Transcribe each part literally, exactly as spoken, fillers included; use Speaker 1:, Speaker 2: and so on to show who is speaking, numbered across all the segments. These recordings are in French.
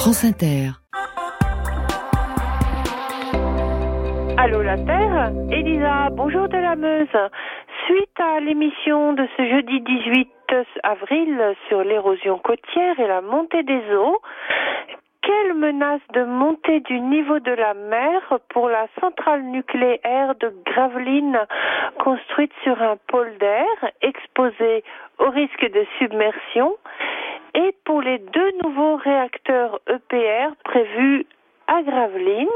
Speaker 1: France Inter.
Speaker 2: Allô la Terre, Elisa, bonjour de la Meuse. Suite à l'émission de ce jeudi dix-huit avril sur l'érosion côtière et la montée des eaux, quelle menace de montée du niveau de la mer pour la centrale nucléaire de Gravelines construite sur un polder exposé au risque de submersion et pour les deux nouveaux réacteurs E P R prévus à Gravelines.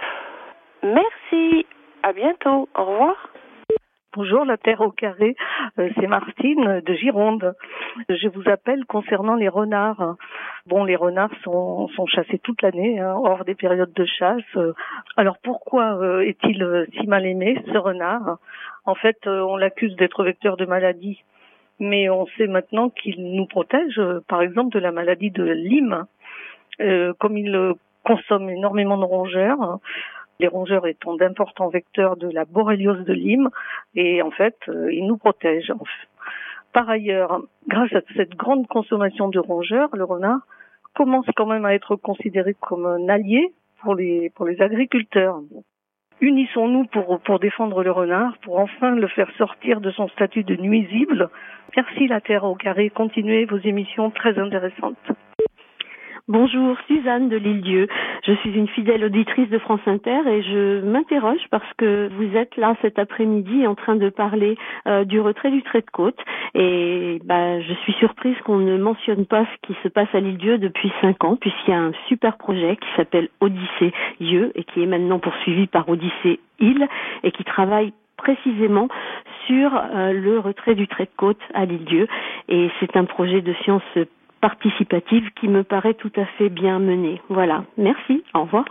Speaker 2: Merci, à bientôt, au revoir.
Speaker 3: Bonjour, la Terre au carré, euh, c'est Martine de Gironde. Je vous appelle concernant les renards. Bon, les renards sont, sont chassés toute l'année, hein, hors des périodes de chasse. Alors pourquoi euh, est-il euh, si mal aimé, ce renard ? En fait, euh, on l'accuse d'être vecteur de maladies, mais on sait maintenant qu'il nous protège, euh, par exemple, de la maladie de Lyme. Euh, comme il euh, consomme énormément de rongeurs, les rongeurs étant d'importants vecteurs de la borréliose de Lyme, et en fait, euh, ils nous protègent. Par ailleurs, grâce à cette grande consommation de rongeurs, le renard commence quand même à être considéré comme un allié pour les pour les agriculteurs. Unissons-nous pour pour défendre le renard, pour enfin le faire sortir de son statut de nuisible. Merci la Terre au carré, continuez vos émissions très intéressantes.
Speaker 4: Bonjour, Suzanne de l'Île-Dieu. Je suis une fidèle auditrice de France Inter et je m'interroge parce que vous êtes là cet après-midi en train de parler euh, du retrait du trait de côte et bah, je suis surprise qu'on ne mentionne pas ce qui se passe à l'Île-Dieu depuis cinq ans puisqu'il y a un super projet qui s'appelle Odyssée-Dieu et qui est maintenant poursuivi par Odyssée-Île et qui travaille précisément sur euh, le retrait du trait de côte à l'Île-Dieu et c'est un projet de science participative qui me paraît tout à fait bien menée. Voilà, merci, au revoir.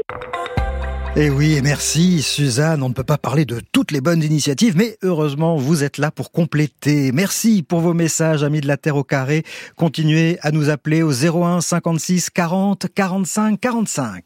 Speaker 5: Et oui, et merci Suzanne, on ne peut pas parler de toutes les bonnes initiatives, mais heureusement vous êtes là pour compléter. Merci pour vos messages, amis de la Terre au carré. Continuez à nous appeler au zéro un cinquante-six quarante quarante-cinq quarante-cinq.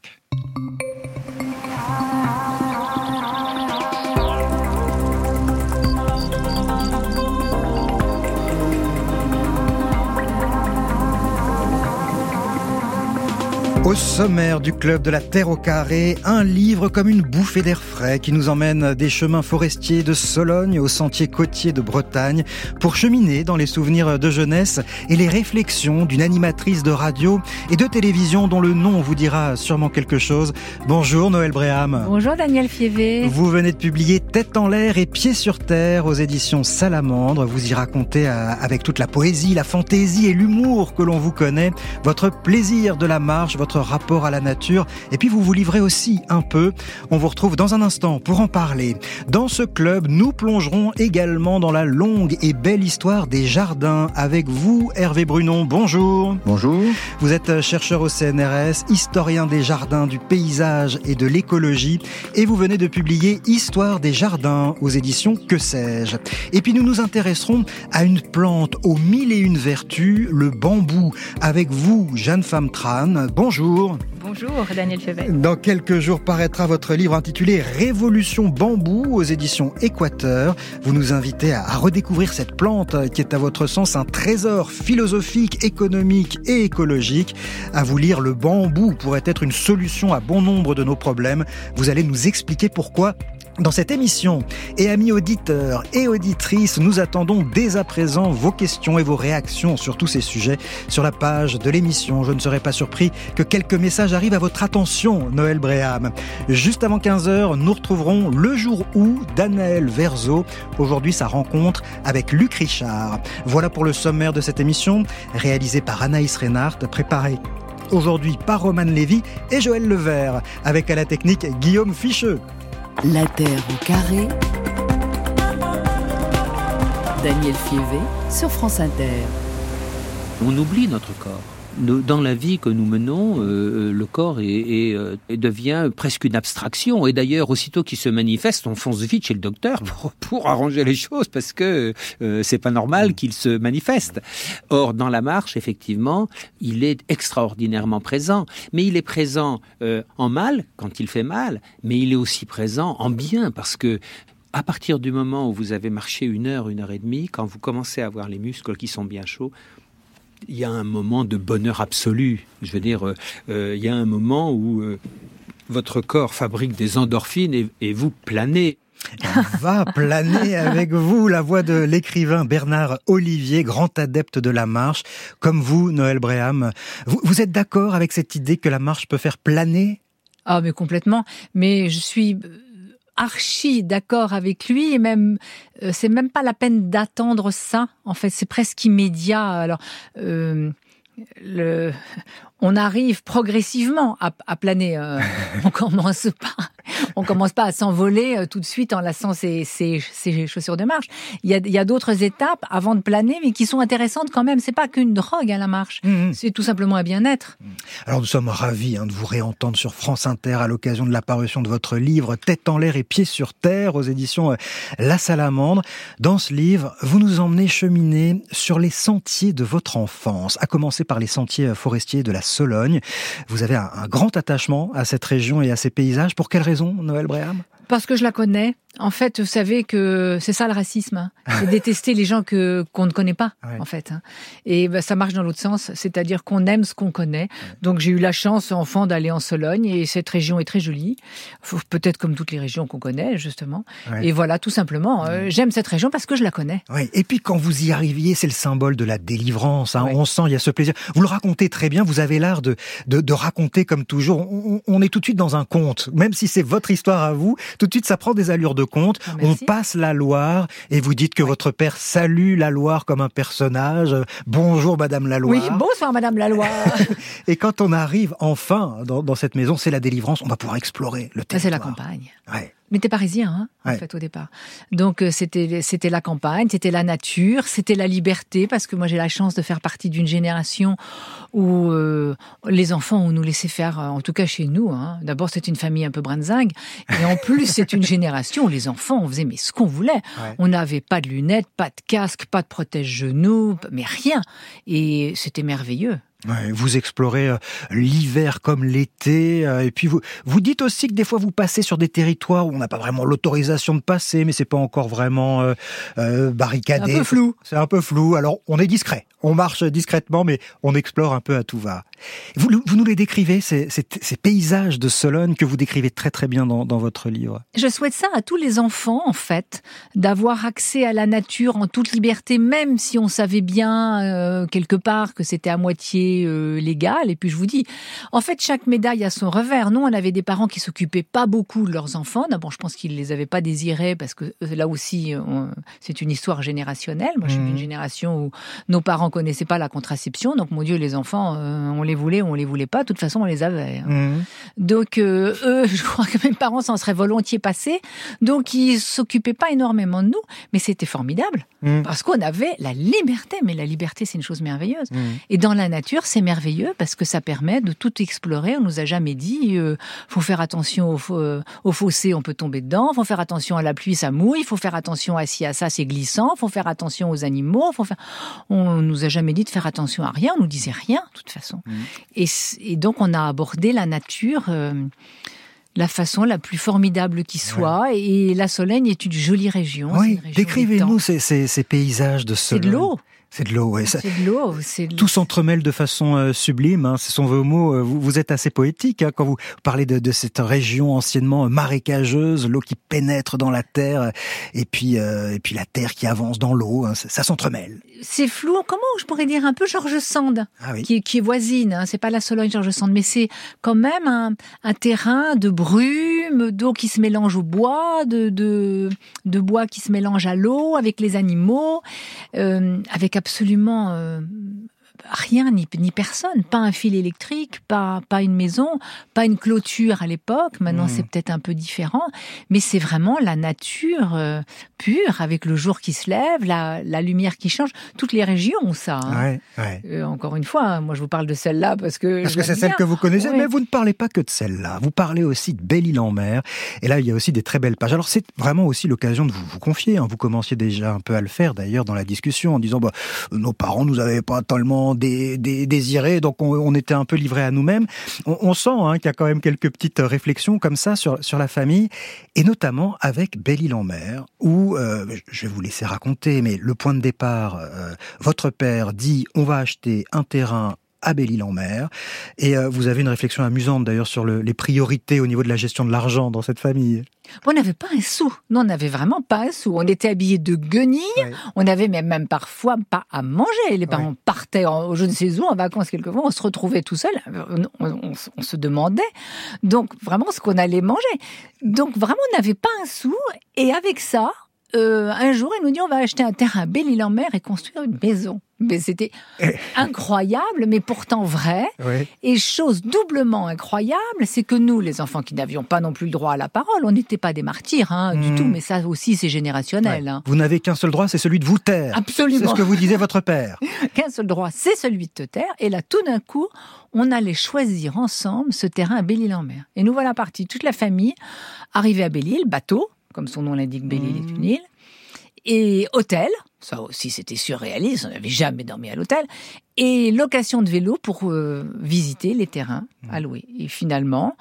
Speaker 5: Au sommaire du Club de la Terre au carré, un livre comme une bouffée d'air frais qui nous emmène des chemins forestiers de Sologne aux sentiers côtiers de Bretagne pour cheminer dans les souvenirs de jeunesse et les réflexions d'une animatrice de radio et de télévision dont le nom vous dira sûrement quelque chose. Bonjour Noël Bréham.
Speaker 6: Bonjour Daniel Fievé.
Speaker 5: Vous venez de publier Tête en l'air et Pieds sur terre aux éditions Salamandre. Vous y racontez avec toute la poésie, la fantaisie et l'humour que l'on vous connaît, votre plaisir de la marche, votre rapport à la nature, et puis vous vous livrez aussi un peu. On vous retrouve dans un instant pour en parler. Dans ce club, nous plongerons également dans la longue et belle histoire des jardins avec vous, Hervé Brunon. Bonjour.
Speaker 7: Bonjour.
Speaker 5: Vous êtes chercheur au C N R S, historien des jardins, du paysage et de l'écologie, et vous venez de publier Histoire des jardins aux éditions Que sais-je. Et puis nous nous intéresserons à une plante aux mille et une vertus, le bambou, avec vous, Jeanne Femme Tran. Bonjour.
Speaker 6: Bonjour Daniel Fievé.
Speaker 5: Dans quelques jours paraîtra votre livre intitulé Révolution bambou aux éditions Équateur. Vous nous invitez à redécouvrir cette plante qui est à votre sens un trésor philosophique, économique et écologique. À vous lire, le bambou pourrait être une solution à bon nombre de nos problèmes. Vous allez nous expliquer pourquoi. Dans cette émission, et amis auditeurs et auditrices, nous attendons dès à présent vos questions et vos réactions sur tous ces sujets sur la page de l'émission. Je ne serais pas surpris que quelques messages arrivent à votre attention, Noël Bréham. Juste avant quinze heures, nous retrouverons Le Jour Où d'Anaël Verzo. Aujourd'hui, sa rencontre avec Luc Richard. Voilà pour le sommaire de cette émission, réalisée par Anaïs Reinhardt, préparée aujourd'hui par Romane Lévy et Joël Levert, avec à la technique Guillaume Ficheux.
Speaker 1: La Terre au carré. Daniel Fievé sur France Inter.
Speaker 8: On oublie notre corps. Dans la vie que nous menons, euh, le corps est, est, euh, devient presque une abstraction. Et d'ailleurs, aussitôt qu'il se manifeste, on fonce vite chez le docteur pour, pour arranger les choses parce que euh, c'est pas normal qu'il se manifeste. Or, dans la marche, effectivement, il est extraordinairement présent. Mais il est présent euh, en mal, quand il fait mal, mais il est aussi présent en bien parce que à partir du moment où vous avez marché une heure, une heure et demie, quand vous commencez à avoir les muscles qui sont bien chauds, Il y a un moment de bonheur absolu. Je veux dire, euh, euh, il y a un moment où euh, votre corps fabrique des endorphines et, et vous planez.
Speaker 5: On va planer avec vous, la voix de l'écrivain Bernard Olivier, grand adepte de la marche. Comme vous, Noël Bréham, vous, vous êtes d'accord avec cette idée que la marche peut faire planer ?
Speaker 6: Ah, mais complètement. Mais je suis archi d'accord avec lui et même euh, c'est même pas la peine d'attendre ça. En fait, c'est presque immédiat. Alors, euh, le, on arrive progressivement à, à planer. Euh, on commence pas, on commence pas à s'envoler euh, tout de suite en laissant ses, ses, ses chaussures de marche. Il y a, il y a d'autres étapes avant de planer, mais qui sont intéressantes quand même. C'est pas qu'une drogue à la marche. Mmh. C'est tout simplement un bien-être.
Speaker 5: Alors nous sommes ravis hein, de vous réentendre sur France Inter à l'occasion de la parution de votre livre Tête en l'air et pieds sur terre aux éditions La Salamandre. Dans ce livre, vous nous emmenez cheminer sur les sentiers de votre enfance, à commencer par les sentiers forestiers de la Sologne. Vous avez un, un grand attachement à cette région et à ces paysages. Pour quelle raison, Noël Bréham ?
Speaker 6: Parce que je la connais. En fait, vous savez que c'est ça le racisme, hein. C'est détester les gens que qu'on ne connaît pas, ouais. en fait. Hein. Et ben, ça marche dans l'autre sens, c'est-à-dire qu'on aime ce qu'on connaît. Ouais. Donc j'ai eu la chance, enfant, d'aller en Sologne et cette région est très jolie, peut-être comme toutes les régions qu'on connaît, justement. Ouais. Et voilà, tout simplement, euh, j'aime cette région parce que je la connais.
Speaker 5: Ouais. Et puis quand vous y arriviez, c'est le symbole de la délivrance. Hein. Ouais. On sent, il y a ce plaisir. Vous le racontez très bien. Vous avez l'art de de, de raconter comme toujours. On, on est tout de suite dans un conte, même si c'est votre histoire à vous. Tout de suite, ça prend des allures de conte.
Speaker 6: Ah,
Speaker 5: on passe la Loire et vous dites que oui. votre père salue la Loire comme un personnage. Bonjour Madame la Loire.
Speaker 6: Oui, bonsoir Madame la Loire.
Speaker 5: Et quand on arrive enfin dans, dans cette maison, c'est la délivrance. On va pouvoir explorer le territoire.
Speaker 6: C'est la campagne.
Speaker 5: Ouais.
Speaker 6: Mais t'es parisien, hein, ouais. en fait, au départ. Donc, c'était, c'était la campagne, c'était la nature, c'était la liberté, parce que moi, j'ai la chance de faire partie d'une génération où euh, les enfants, on nous laissait faire, en tout cas chez nous, hein. D'abord, c'est une famille un peu brinzingue, et en plus, c'est une génération où les enfants, on faisait mais ce qu'on voulait. Ouais. On n'avait pas de lunettes, pas de casque, pas de protège-genoux, mais rien. Et c'était merveilleux.
Speaker 5: Ouais, vous explorez euh, l'hiver comme l'été, euh, et puis vous vous dites aussi que des fois vous passez sur des territoires où on n'a pas vraiment l'autorisation de passer, mais c'est pas encore vraiment euh, euh, barricadé.
Speaker 6: C'est un peu flou.
Speaker 5: C'est un peu flou. Alors on est discret, on marche discrètement, mais on explore un peu à tout va. Vous, vous nous les décrivez, ces, ces, ces paysages de Sologne que vous décrivez très très bien dans, dans votre livre.
Speaker 6: Je souhaite ça à tous les enfants, en fait, d'avoir accès à la nature en toute liberté, même si on savait bien euh, quelque part que c'était à moitié Euh, légal. Et puis je vous dis, en fait, chaque médaille a son revers. Nous, on avait des parents qui s'occupaient pas beaucoup de leurs enfants. D'abord, je pense qu'ils les avaient pas désirés parce que euh, là aussi, on, c'est une histoire générationnelle. Moi, je suis d'une génération où nos parents connaissaient pas la contraception. Donc, mon Dieu, les enfants, euh, on les voulait ou on les voulait pas. De toute façon, on les avait. Hein. Mmh. Donc, euh, eux, je crois que mes parents s'en seraient volontiers passés. Donc, ils s'occupaient pas énormément de nous. Mais c'était formidable. Mmh. Parce qu'on avait la liberté. Mais la liberté, c'est une chose merveilleuse. Mmh. Et dans la nature, c'est merveilleux parce que ça permet de tout explorer. On nous a jamais dit euh, faut faire attention au, euh, au fossé, on peut tomber dedans. Faut faire attention à la pluie, ça mouille. Faut faire attention à ci, à ça, c'est glissant. Faut faire attention aux animaux. Faut faire. On nous a jamais dit de faire attention à rien. On nous disait rien de toute façon. Mmh. Et, et donc on a abordé la nature. Euh, la façon la plus formidable qui soit, ouais. Et la Sologne est une jolie région.
Speaker 5: Oui,
Speaker 6: une région
Speaker 5: décrivez-nous ces, ces, ces paysages de Sologne.
Speaker 6: C'est de l'eau.
Speaker 5: C'est de l'eau, ouais.
Speaker 6: C'est de l'eau. C'est de...
Speaker 5: Tout s'entremêle de façon euh, sublime. Hein. Ce sont vos mots. Vous, vous êtes assez poétique hein, quand vous parlez de, de cette région anciennement marécageuse, l'eau qui pénètre dans la terre, et puis euh, et puis la terre qui avance dans l'eau. Hein. Ça, ça s'entremêle.
Speaker 6: C'est flou. Comment je pourrais dire un peu George Sand, ah oui. qui, qui est voisine. Hein. C'est pas la Sologne George Sand, mais c'est quand même un, un terrain de brume, d'eau qui se mélange au bois, de de, de bois qui se mélange à l'eau, avec les animaux, euh, avec absolument euh, rien ni, ni personne, pas un fil électrique, pas pas une maison, pas une clôture à l'époque. Maintenant, mmh. c'est peut-être un peu différent, mais c'est vraiment la nature euh, pure avec le jour qui se lève, la la lumière qui change. Toutes les régions ont ça. Hein.
Speaker 5: Ouais, ouais.
Speaker 6: Euh, encore une fois, moi je vous parle de celle-là parce que
Speaker 5: parce que c'est
Speaker 6: bien.
Speaker 5: celle que vous connaissez,
Speaker 6: ouais.
Speaker 5: mais vous ne parlez pas que de celle-là. Vous parlez aussi de Belle-Île-en-Mer. Et là, il y a aussi des très belles pages. Alors c'est vraiment aussi l'occasion de vous, vous confier. Hein. Vous commenciez déjà un peu à le faire d'ailleurs dans la discussion en disant bah nos parents nous avaient pas tellement forcément dé, dé, désiré, donc on, on était un peu livré à nous-mêmes. On, on sent hein, qu'il y a quand même quelques petites réflexions comme ça sur, sur la famille, et notamment avec Belle-Île-en-Mer, où, euh, je vais vous laisser raconter, mais le point de départ, euh, votre père dit on va acheter un terrain à Belle-Île-en-Mer. Et euh, vous avez une réflexion amusante d'ailleurs sur le, les priorités au niveau de la gestion de l'argent dans cette famille.
Speaker 6: On n'avait pas un sou. Non, on n'avait vraiment pas un sou. On était habillés de guenilles. Ouais. On n'avait même, même parfois pas à manger. Les parents ouais. partaient en, je ne sais où, en vacances quelquefois. On se retrouvait tout seul. On, on, on, on se demandait donc vraiment ce qu'on allait manger. Donc vraiment, on n'avait pas un sou. Et avec ça, euh, un jour, il nous dit on va acheter un terrain à Belle-Île-en-Mer et construire une maison. Mais c'était incroyable, mais pourtant vrai. Oui. Et chose doublement incroyable, c'est que nous, les enfants qui n'avions pas non plus le droit à la parole, on n'était pas des martyrs hein, mmh. du tout, mais ça aussi c'est générationnel. Ouais. Hein.
Speaker 5: Vous n'avez qu'un seul droit, c'est celui de vous taire.
Speaker 6: Absolument.
Speaker 5: C'est ce que vous disait votre père.
Speaker 6: Qu'un seul droit, c'est celui de te taire. Et là, tout d'un coup, on allait choisir ensemble ce terrain à Belle-Île-en-Mer. Et nous voilà partis, toute la famille, arrivée à Belle-Île, bateau, comme son nom l'indique, Belle-Île mmh. est une île, et hôtel. Ça aussi, c'était surréaliste, on n'avait jamais dormi à l'hôtel. Et location de vélo pour euh, visiter les terrains à louer. Et finalement,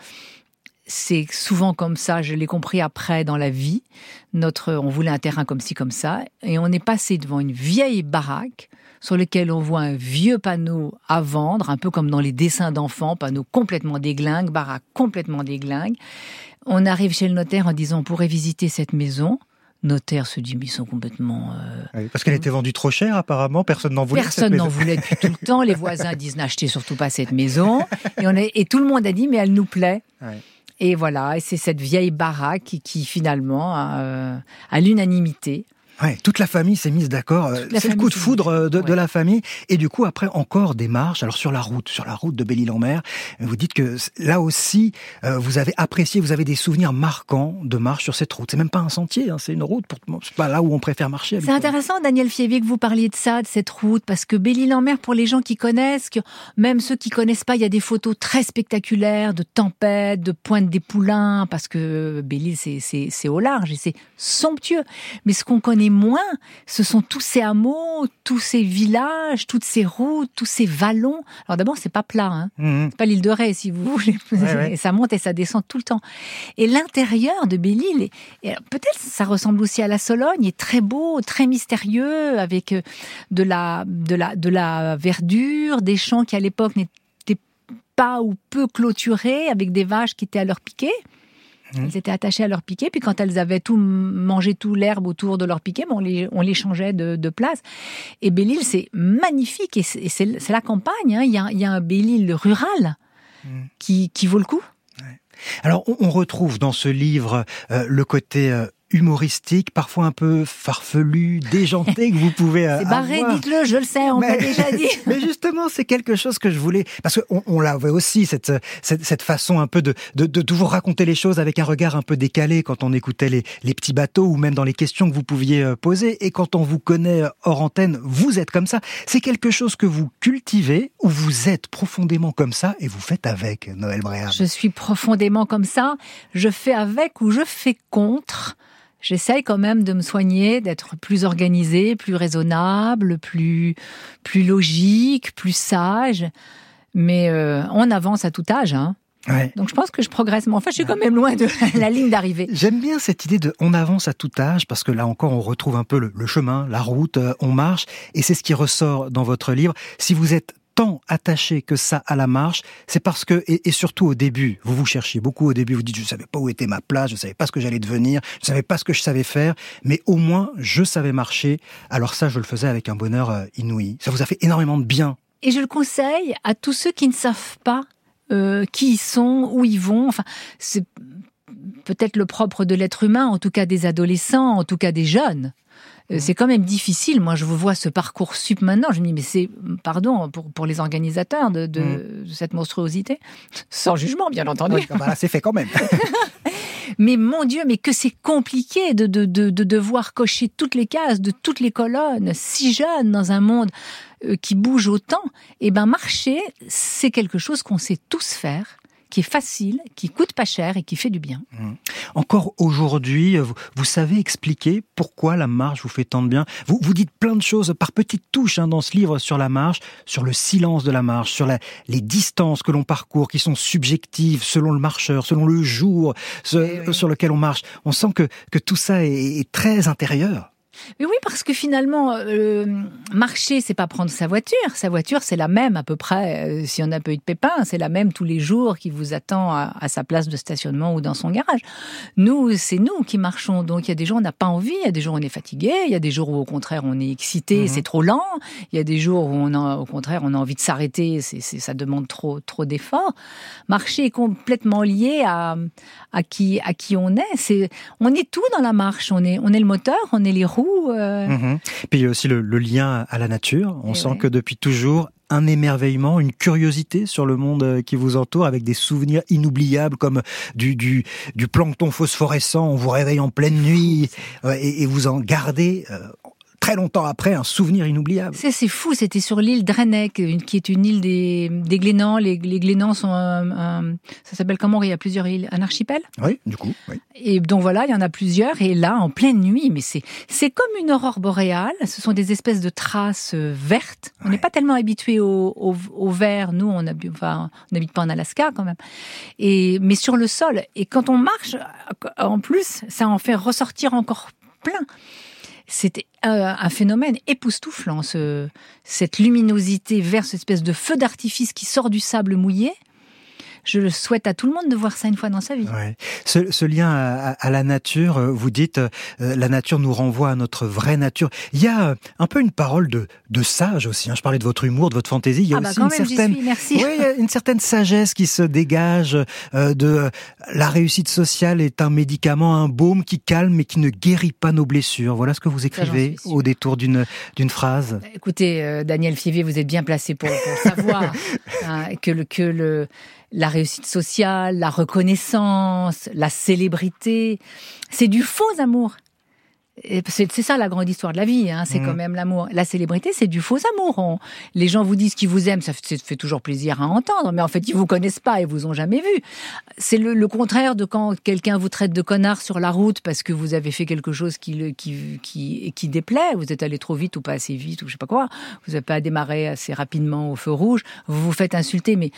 Speaker 6: c'est souvent comme ça, je l'ai compris après dans la vie. Notre, on voulait un terrain comme ci, comme ça. Et on est passé devant une vieille baraque sur laquelle on voit un vieux panneau à vendre, un peu comme dans les dessins d'enfants, panneau complètement déglingue, baraque complètement déglingue. On arrive chez le notaire en disant, on pourrait visiter cette maison. Notaire se dit, mais ils sont complètement... Euh...
Speaker 5: Oui, parce qu'elle était vendue trop cher, apparemment. Personne n'en voulait.
Speaker 6: Personne n'en voulait depuis tout le temps. Les voisins disent, n'achetez surtout pas cette maison. Et, on est... et tout le monde a dit, mais elle nous plaît. Oui. Et voilà, et c'est cette vieille baraque qui, qui finalement, euh, à l'unanimité...
Speaker 5: Ouais, toute la famille s'est mise d'accord. C'est le coup de foudre de, ouais. de la famille. Et du coup, après, encore des marches. Alors, sur la route, sur la route de Belle-Île-en-Mer, vous dites que là aussi, euh, vous avez apprécié, vous avez des souvenirs marquants de marche sur cette route. C'est même pas un sentier, hein, c'est une route. Pour, c'est pas là où on préfère marcher.
Speaker 6: C'est intéressant, Daniel Fievier, que vous parliez de ça, de cette route, parce que Belle-Île-en-Mer, pour les gens qui connaissent, que même ceux qui connaissent pas, il y a des photos très spectaculaires de tempêtes, de Pointe des Poulains, parce que Belle-Île, c'est, c'est, c'est au large et c'est somptueux. Mais ce qu'on connaît moins, ce sont tous ces hameaux, tous ces villages, toutes ces routes, tous ces vallons. Alors d'abord, c'est pas plat, hein. Mmh. C'est pas l'île de Ré, si vous voulez. Ouais, ouais. Ça monte et ça descend tout le temps. Et l'intérieur de Belle-Île, et, et peut-être ça ressemble aussi à la Sologne, est très beau, très mystérieux, avec de la, de la, de la verdure, des champs qui à l'époque n'étaient pas ou peu clôturés, avec des vaches qui étaient à leur piquet. Elles étaient attachées à leur piquet, puis quand elles avaient tout mangé tout l'herbe autour de leur piquet, ben on les on les changeait de, de place. Et Belle-Île, c'est magnifique et c'est, c'est, c'est la campagne. Hein. Il y a il y a un Belle-Île rural mmh. qui qui vaut le coup.
Speaker 5: Ouais. Alors on, on retrouve dans ce livre euh, le côté euh, humoristique, parfois un peu farfelu, déjanté que vous pouvez euh,
Speaker 6: C'est barré,
Speaker 5: avoir.
Speaker 6: Dites-le, je le sais, on mais, m'a déjà dit.
Speaker 5: Mais justement, c'est quelque chose que je voulais, parce qu'on on l'avait aussi, cette, cette, cette façon un peu de, de, de toujours raconter les choses avec un regard un peu décalé quand on écoutait les, les petits bateaux ou même dans les questions que vous pouviez poser. Et quand on vous connaît hors antenne, vous êtes comme ça. C'est quelque chose que vous cultivez ou vous êtes profondément comme ça et vous faites avec, Noël Bréham.
Speaker 6: Je suis profondément comme ça. Je fais avec ou je fais contre. J'essaye quand même de me soigner, d'être plus organisée, plus raisonnable, plus plus logique, plus sage. Mais euh, on avance à tout âge, hein. Ouais. Donc je pense que je progresse, mais enfin je suis quand même loin de la ligne d'arrivée.
Speaker 5: J'aime bien cette idée de on avance à tout âge, parce que là encore on retrouve un peu le, le chemin, la route, euh, on marche, et c'est ce qui ressort dans votre livre. Si vous êtes tant attaché que ça à la marche, c'est parce que, et, et surtout au début, vous vous cherchiez beaucoup au début, vous dites je savais pas où était ma place, je savais pas ce que j'allais devenir, je savais pas ce que je savais faire, mais au moins je savais marcher, alors ça je le faisais avec un bonheur euh, inouï. Ça vous a fait énormément de bien.
Speaker 6: Et je le conseille à tous ceux qui ne savent pas euh, qui ils sont, où ils vont, enfin c'est peut-être le propre de l'être humain, en tout cas des adolescents, en tout cas des jeunes. C'est quand même difficile. Moi, je vois ce Parcoursup maintenant. Je me dis, mais c'est, pardon, pour, pour les organisateurs de, de, mmh. de cette monstruosité. Sans jugement, bien entendu.
Speaker 5: Oui, bah là, c'est fait quand même.
Speaker 6: Mais mon Dieu, mais que c'est compliqué de, de, de, de devoir cocher toutes les cases, de toutes les colonnes, si jeune dans un monde qui bouge autant. Eh ben, marcher, c'est quelque chose qu'on sait tous faire, qui est facile, qui coûte pas cher et qui fait du bien.
Speaker 5: Mmh. Encore aujourd'hui, vous, vous savez expliquer pourquoi la marche vous fait tant de bien. Vous, vous dites plein de choses par petites touches hein, dans ce livre sur la marche, sur le silence de la marche, sur la, les distances que l'on parcourt, qui sont subjectives selon le marcheur, selon le jour ce, oui, oui. sur lequel on marche. On sent que, que tout ça est, est très intérieur.
Speaker 6: Mais oui, parce que finalement, euh, marcher, c'est pas prendre sa voiture. Sa voiture, c'est la même à peu près, euh, si on a pas eu de pépin, c'est la même tous les jours qui vous attend à, à sa place de stationnement ou dans son garage. Nous, c'est nous qui marchons. Donc, il y a des jours où on n'a pas envie, il y a des jours où on est fatigué, il y a des jours où, au contraire, on est excité, mmh. c'est trop lent. Il y a des jours où, on a, au contraire, on a envie de s'arrêter, c'est, c'est, ça demande trop, trop d'efforts. Marcher est complètement lié à, à, qui, à qui on est. C'est, on est tout dans la marche. On est, on est le moteur, on est les roues. Euh...
Speaker 5: Mmh. Puis il y a aussi le, le lien à la nature. On Et sent ouais. que depuis toujours, un émerveillement, une curiosité sur le monde qui vous entoure, avec des souvenirs inoubliables comme du, du, du plancton phosphorescent. On vous réveille en pleine nuit euh, et, et vous en gardez euh, très longtemps après un souvenir inoubliable.
Speaker 6: C'est, c'est fou, c'était sur l'île Drenec, qui est une île des, des Glénans. Les, les Glénans sont un, un, ça s'appelle comment? Il y a plusieurs îles, un archipel?
Speaker 5: Oui, du coup, oui.
Speaker 6: Et donc voilà, il y en a plusieurs. Et là, en pleine nuit, mais c'est, c'est comme une aurore boréale. Ce sont des espèces de traces vertes. On n'est ouais. pas tellement habitué au, au, au vert. Nous, on n'habite enfin, pas en Alaska quand même. Et, mais sur le sol. Et quand on marche, en plus, ça en fait ressortir encore plein. C'était un phénomène époustouflant, ce, cette luminosité vers cette espèce de feu d'artifice qui sort du sable mouillé. Je le souhaite à tout le monde de voir ça une fois dans sa vie.
Speaker 5: Ouais. Ce, ce lien à, à la nature, vous dites, euh, la nature nous renvoie à notre vraie nature. Il y a un peu une parole de, de sage aussi. Hein. Je parlais de votre humour, de votre fantaisie. Il y a
Speaker 6: ah bah
Speaker 5: aussi
Speaker 6: quand
Speaker 5: une
Speaker 6: même,
Speaker 5: certaine,
Speaker 6: j'y suis, merci.
Speaker 5: Oui, il y a une certaine sagesse qui se dégage euh, de euh, la réussite sociale est un médicament, un baume qui calme et qui ne guérit pas nos blessures. Voilà ce que vous écrivez ça, au détour d'une d'une phrase.
Speaker 6: Écoutez, euh, Daniel Fievé, vous êtes bien placé pour, pour savoir hein, que le que le la réussite sociale, la reconnaissance, la célébrité, c'est du faux amour. C'est, c'est ça la grande histoire de la vie, hein, c'est mmh. quand même l'amour. La célébrité, c'est du faux amour. On, les gens vous disent qu'ils vous aiment, ça fait, ça fait toujours plaisir à entendre, mais en fait, ils vous connaissent pas et vous ont jamais vu. C'est le, le contraire de quand quelqu'un vous traite de connard sur la route parce que vous avez fait quelque chose qui, qui, qui, qui déplaît, vous êtes allé trop vite ou pas assez vite ou je sais pas quoi, vous n'avez pas démarré assez rapidement au feu rouge, vous vous faites insulter, mais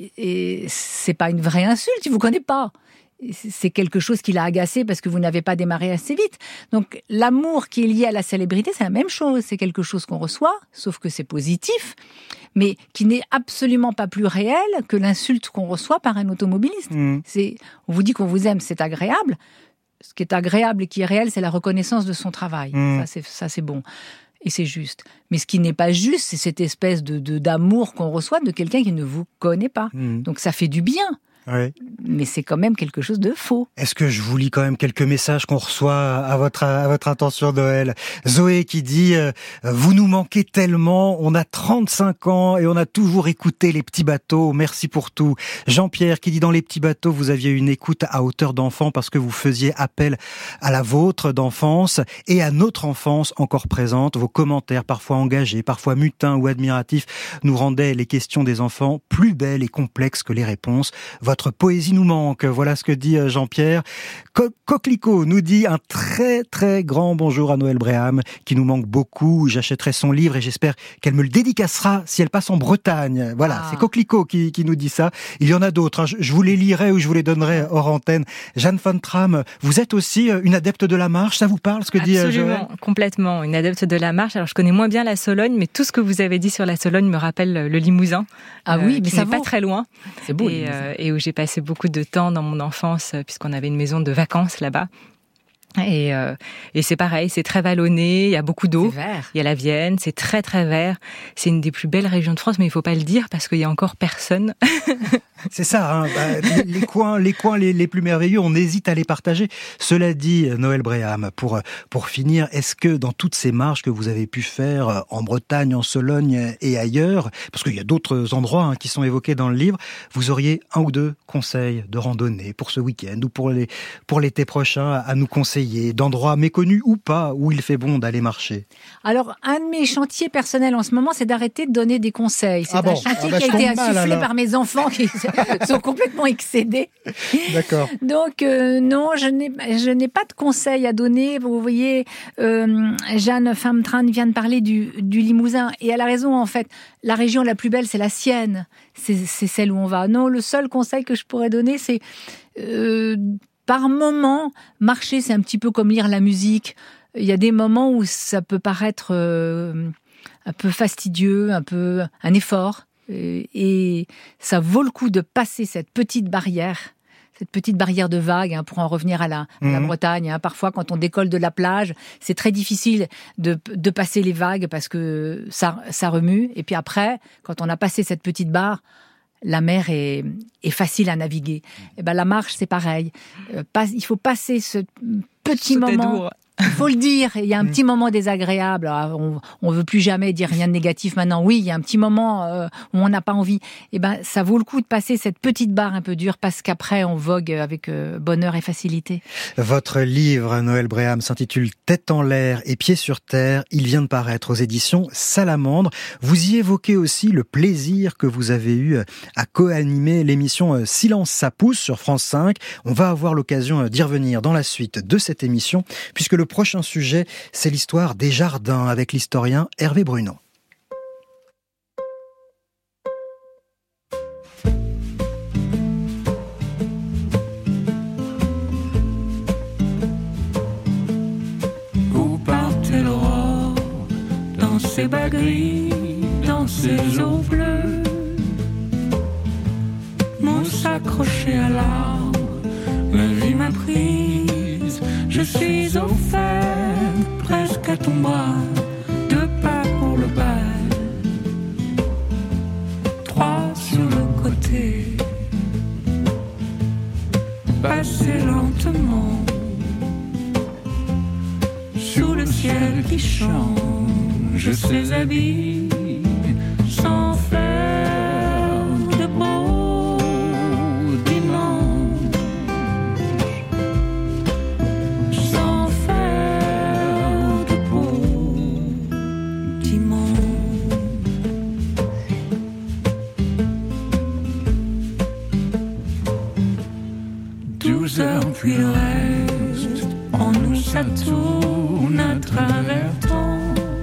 Speaker 6: et c'est pas une vraie insulte, il vous connaît pas. C'est quelque chose qui l'a agacé parce que vous n'avez pas démarré assez vite. Donc, l'amour qui est lié à la célébrité, c'est la même chose. C'est quelque chose qu'on reçoit, sauf que c'est positif, mais qui n'est absolument pas plus réel que l'insulte qu'on reçoit par un automobiliste. Mmh. C'est, on vous dit qu'on vous aime, c'est agréable. Ce qui est agréable et qui est réel, c'est la reconnaissance de son travail. Mmh. Ça, c'est, ça, c'est bon. Et c'est juste. Mais ce qui n'est pas juste, c'est cette espèce de, de, d'amour qu'on reçoit de quelqu'un qui ne vous connaît pas. Mmh. Donc, ça fait du bien.
Speaker 5: Oui.
Speaker 6: Mais c'est quand même quelque chose de faux.
Speaker 5: Est-ce que je vous lis quand même quelques messages qu'on reçoit à votre à votre intention Noël? Zoé qui dit euh, vous nous manquez tellement, on a trente-cinq ans et on a toujours écouté les petits bateaux, merci pour tout. Jean-Pierre qui dit dans les petits bateaux vous aviez une écoute à hauteur d'enfant parce que vous faisiez appel à la vôtre d'enfance et à notre enfance encore présente. Vos commentaires parfois engagés, parfois mutins ou admiratifs nous rendaient les questions des enfants plus belles et complexes que les réponses. Votre poésie nous manque, voilà ce que dit Jean-Pierre. Co- Coquelicot nous dit un très très grand bonjour à Noël Bréham, qui nous manque beaucoup. J'achèterai son livre et j'espère qu'elle me le dédicacera si elle passe en Bretagne. Voilà, ah. c'est Coquelicot qui, qui nous dit ça. Il y en a d'autres, hein. je, je vous les lirai ou je vous les donnerai hors antenne. Jeanne von Tram, vous êtes aussi une adepte de la marche, ça vous parle ce que
Speaker 7: Absolument,
Speaker 5: dit Joël ?
Speaker 7: Absolument, complètement, une adepte de la marche. Alors je connais moins bien la Sologne, mais tout ce que vous avez dit sur la Sologne me rappelle le Limousin.
Speaker 6: Ah oui,
Speaker 7: euh,
Speaker 6: mais
Speaker 7: qui
Speaker 6: ça
Speaker 7: n'est
Speaker 6: vaut.
Speaker 7: pas très loin.
Speaker 6: C'est beau.
Speaker 7: Et, euh, et où j'ai passé beaucoup de temps dans mon enfance, puisqu'on avait une maison de vacances là-bas. Et, euh, et c'est pareil, c'est très vallonné, il y a beaucoup d'eau.
Speaker 6: C'est vert.
Speaker 7: Il y a la Vienne, c'est très très vert. C'est une des plus belles régions de France, mais il faut pas le dire parce qu'il y a encore personne.
Speaker 5: C'est ça, hein, bah, les, les coins, les coins les, les plus merveilleux, on hésite à les partager. Cela dit, Noël Bréham, pour pour finir, est-ce que dans toutes ces marches que vous avez pu faire en Bretagne, en Sologne et ailleurs, parce qu'il y a d'autres endroits hein, qui sont évoqués dans le livre, vous auriez un ou deux conseils de randonnée pour ce week-end ou pour les pour l'été prochain à nous conseiller? ensoleillés, d'endroits méconnus ou pas, où il fait bon d'aller marcher?
Speaker 6: Alors, un de mes chantiers personnels en ce moment, c'est d'arrêter de donner des conseils. C'est
Speaker 5: ah
Speaker 6: un
Speaker 5: bon
Speaker 6: chantier
Speaker 5: ah bah,
Speaker 6: qui a été insufflé
Speaker 5: mal,
Speaker 6: par mes enfants qui sont complètement excédés.
Speaker 5: D'accord.
Speaker 6: Donc, euh, non, je n'ai, je n'ai pas de conseils à donner. Vous voyez, euh, Jeanne Femtran vient de parler du, du Limousin. Et elle a raison, en fait. La région la plus belle, c'est la sienne. C'est, c'est celle où on va. Non, le seul conseil que je pourrais donner, c'est... Euh, par moment, marcher, c'est un petit peu comme lire la musique. Il y a des moments où ça peut paraître euh, un peu fastidieux, un peu un effort. Et, et ça vaut le coup de passer cette petite barrière, cette petite barrière de vagues, hein, pour en revenir à la, à la mmh. Bretagne. Hein. Parfois, quand on décolle de la plage, c'est très difficile de, de passer les vagues parce que ça, ça remue. Et puis après, quand on a passé cette petite barre, la mer est, est facile à naviguer. Et ben la marche, c'est pareil. Euh, pas, il faut passer ce petit
Speaker 7: C'était
Speaker 6: moment.
Speaker 7: doux.
Speaker 6: Il faut le dire. Il y a un petit moment désagréable. Alors, on, on veut plus jamais dire rien de négatif maintenant. Oui, il y a un petit moment euh, où on n'a pas envie. Et ben, ça vaut le coup de passer cette petite barre un peu dure parce qu'après, on vogue avec euh, bonheur et facilité.
Speaker 5: Votre livre, Noël Bréham, s'intitule Tête en l'air et pieds sur terre. Il vient de paraître aux éditions Salamandre. Vous y évoquez aussi le plaisir que vous avez eu à co-animer l'émission Silence ça pousse sur France cinq. On va avoir l'occasion d'y revenir dans la suite de cette émission, puisque le Le prochain sujet, c'est l'histoire des jardins avec l'historien Hervé Bruno.
Speaker 9: Où partait l'aurore dans ses bas gris, dans ses eaux bleues, mousse accrochée à l'arbre, la vie m'a prise. Je suis au fer, presque à ton bras, deux pas pour le bal, trois sur le côté, passer lentement, sous le ciel qui change ses habits, sans faire de beaux dimanches. Douze heures puis le reste, en nous ça tourne à travers temps.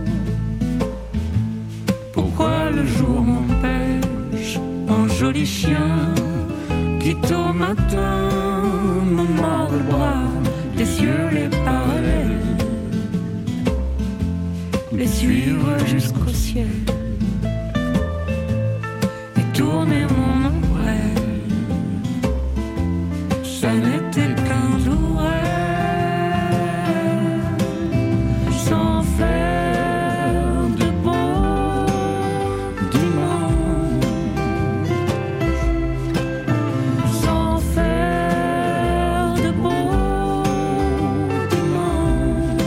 Speaker 9: Pourquoi le jour m'empêche, un joli chien qui tôt matin me mord le bras, les cieux les parallèles, les suivre jusqu'au ciel et tourner mon ombrelle. Ça n'était qu'un doux rêve, sans faire de beaux dimanches, sans faire de beaux dimanches,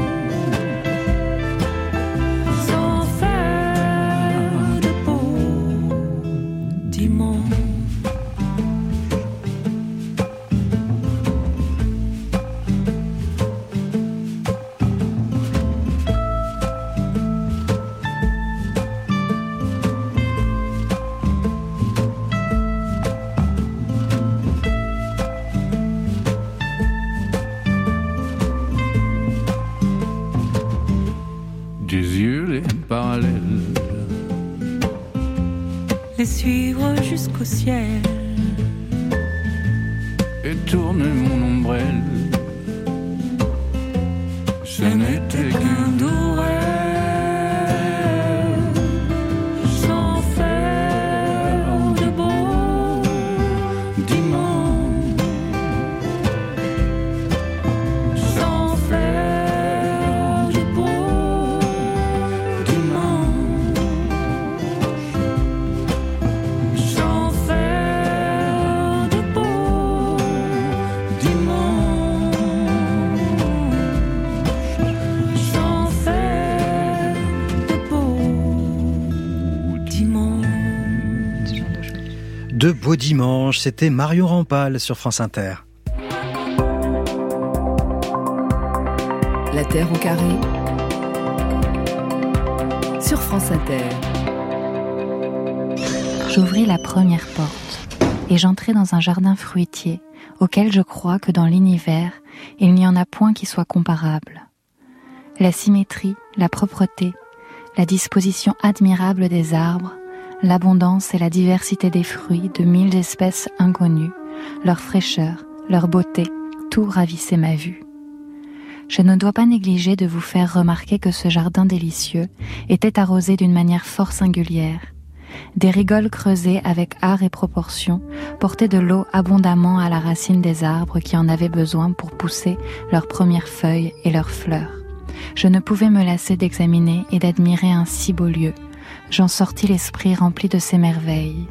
Speaker 9: sans faire de beaux dimanches. Les suivre jusqu'au ciel et tourner mon ombrelle. Ce n'était qu'un doux rêve, sans faire de beaux dimanches, sans faire de beaux dimanches, sans faire de beaux dimanches, sans faire de beaux dimanches.
Speaker 5: De beaux dimanches, c'était Marion Rampal sur France Inter.
Speaker 1: La Terre au carré sur France Inter.
Speaker 10: J'ouvris la première porte et j'entrai dans un jardin fruitier auquel je crois que dans l'univers, il n'y en a point qui soit comparable. La symétrie, la propreté, la disposition admirable des arbres, l'abondance et la diversité des fruits de mille espèces inconnues, leur fraîcheur, leur beauté, tout ravissait ma vue. Je ne dois pas négliger de vous faire remarquer que ce jardin délicieux était arrosé d'une manière fort singulière. Des rigoles creusées avec art et proportion portaient de l'eau abondamment à la racine des arbres qui en avaient besoin pour pousser leurs premières feuilles et leurs fleurs. Je ne pouvais me lasser d'examiner et d'admirer un si beau lieu. J'en sortis l'esprit rempli de ces merveilles.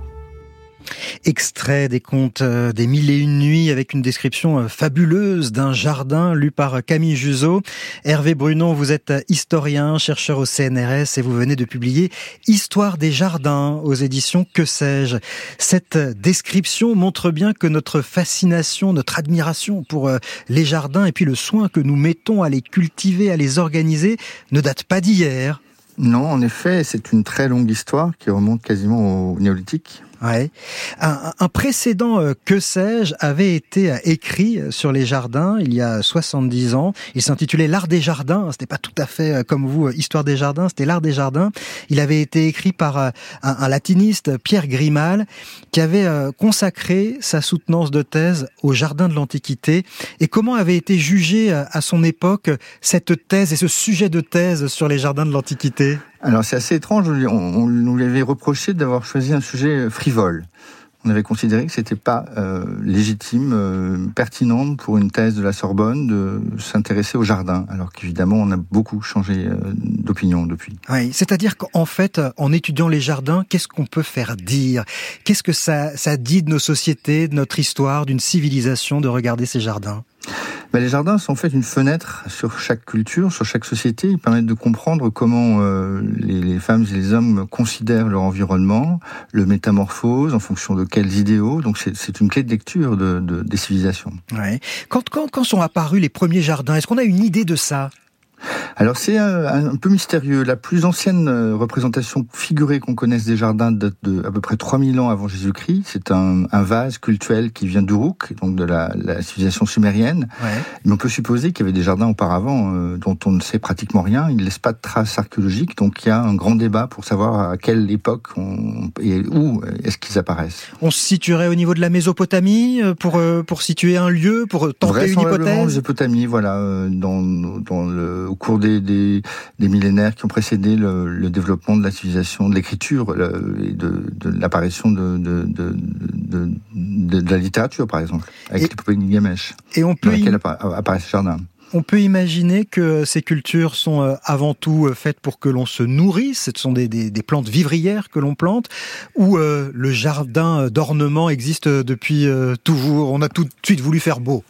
Speaker 5: Extrait des contes des Mille et Une Nuits avec une description fabuleuse d'un jardin lu par Camille Juseau. Hervé Brunon, vous êtes historien, chercheur au C N R S et vous venez de publier Histoire des jardins aux éditions Que sais-je. Cette description montre bien que notre fascination, notre admiration pour les jardins et puis le soin que nous mettons à les cultiver, à les organiser ne date pas d'hier.
Speaker 11: Non, en effet, c'est une très longue histoire qui remonte quasiment au néolithique.
Speaker 5: Ouais. Un, un précédent euh, Que sais-je avait été euh, écrit sur les jardins il y a soixante-dix ans. Il s'intitulait L'art des jardins. C'était pas tout à fait euh, comme vous, euh, Histoire des jardins. C'était L'art des jardins. Il avait été écrit par euh, un, un latiniste, Pierre Grimal, qui avait euh, consacré sa soutenance de thèse au jardin de l'Antiquité. Et comment avait été jugée euh, à son époque cette thèse et ce sujet de thèse sur les jardins de l'Antiquité ?
Speaker 11: Alors c'est assez étrange, on, on nous lui avait reproché d'avoir choisi un sujet frivole. On avait considéré que c'était pas euh, légitime, euh, pertinent pour une thèse de la Sorbonne de s'intéresser au jardin, alors qu'évidemment on a beaucoup changé euh, d'opinion depuis.
Speaker 5: Oui, c'est-à-dire qu'en fait, en étudiant les jardins, qu'est-ce qu'on peut faire dire ? Qu'est-ce que ça, ça dit de nos sociétés, de notre histoire, d'une civilisation de regarder ces jardins ?
Speaker 11: Ben, les jardins sont en fait une fenêtre sur chaque culture, sur chaque société. Ils permettent de comprendre comment euh, les, les femmes et les hommes considèrent leur environnement, le métamorphosent en fonction de quels idéaux. Donc c'est, c'est une clé de lecture de, de, des civilisations.
Speaker 5: Ouais. Quand, quand, quand sont apparus les premiers jardins, est-ce qu'on a une idée de ça ?
Speaker 11: Alors c'est un, un peu mystérieux. La plus ancienne représentation figurée qu'on connaisse des jardins date de à peu près trois mille ans avant Jésus-Christ. C'est un, un vase cultuel qui vient d'Uruk, donc de la, la civilisation sumérienne. Ouais. Mais on peut supposer qu'il y avait des jardins auparavant euh, dont on ne sait pratiquement rien. Ils ne laissent pas de traces archéologiques, donc il y a un grand débat pour savoir à quelle époque on, et où est-ce qu'ils apparaissent.
Speaker 5: On se situerait au niveau de la Mésopotamie pour, pour situer un lieu, pour tenter une hypothèse ?
Speaker 11: Mésopotamie, voilà, dans, dans le, au cours des Des, des, des millénaires qui ont précédé le, le développement de la civilisation, de l'écriture le, et de, de l'apparition de, de, de, de, de, de la littérature, par exemple, avec et, l'épopée de Gilgamesh, et on peut dans laquelle im- apparaît ce jardin.
Speaker 5: On peut imaginer que ces cultures sont avant tout faites pour que l'on se nourrisse, ce sont des, des, des plantes vivrières que l'on plante, ou euh, le jardin d'ornement existe depuis euh, toujours, on a tout de suite voulu faire beau.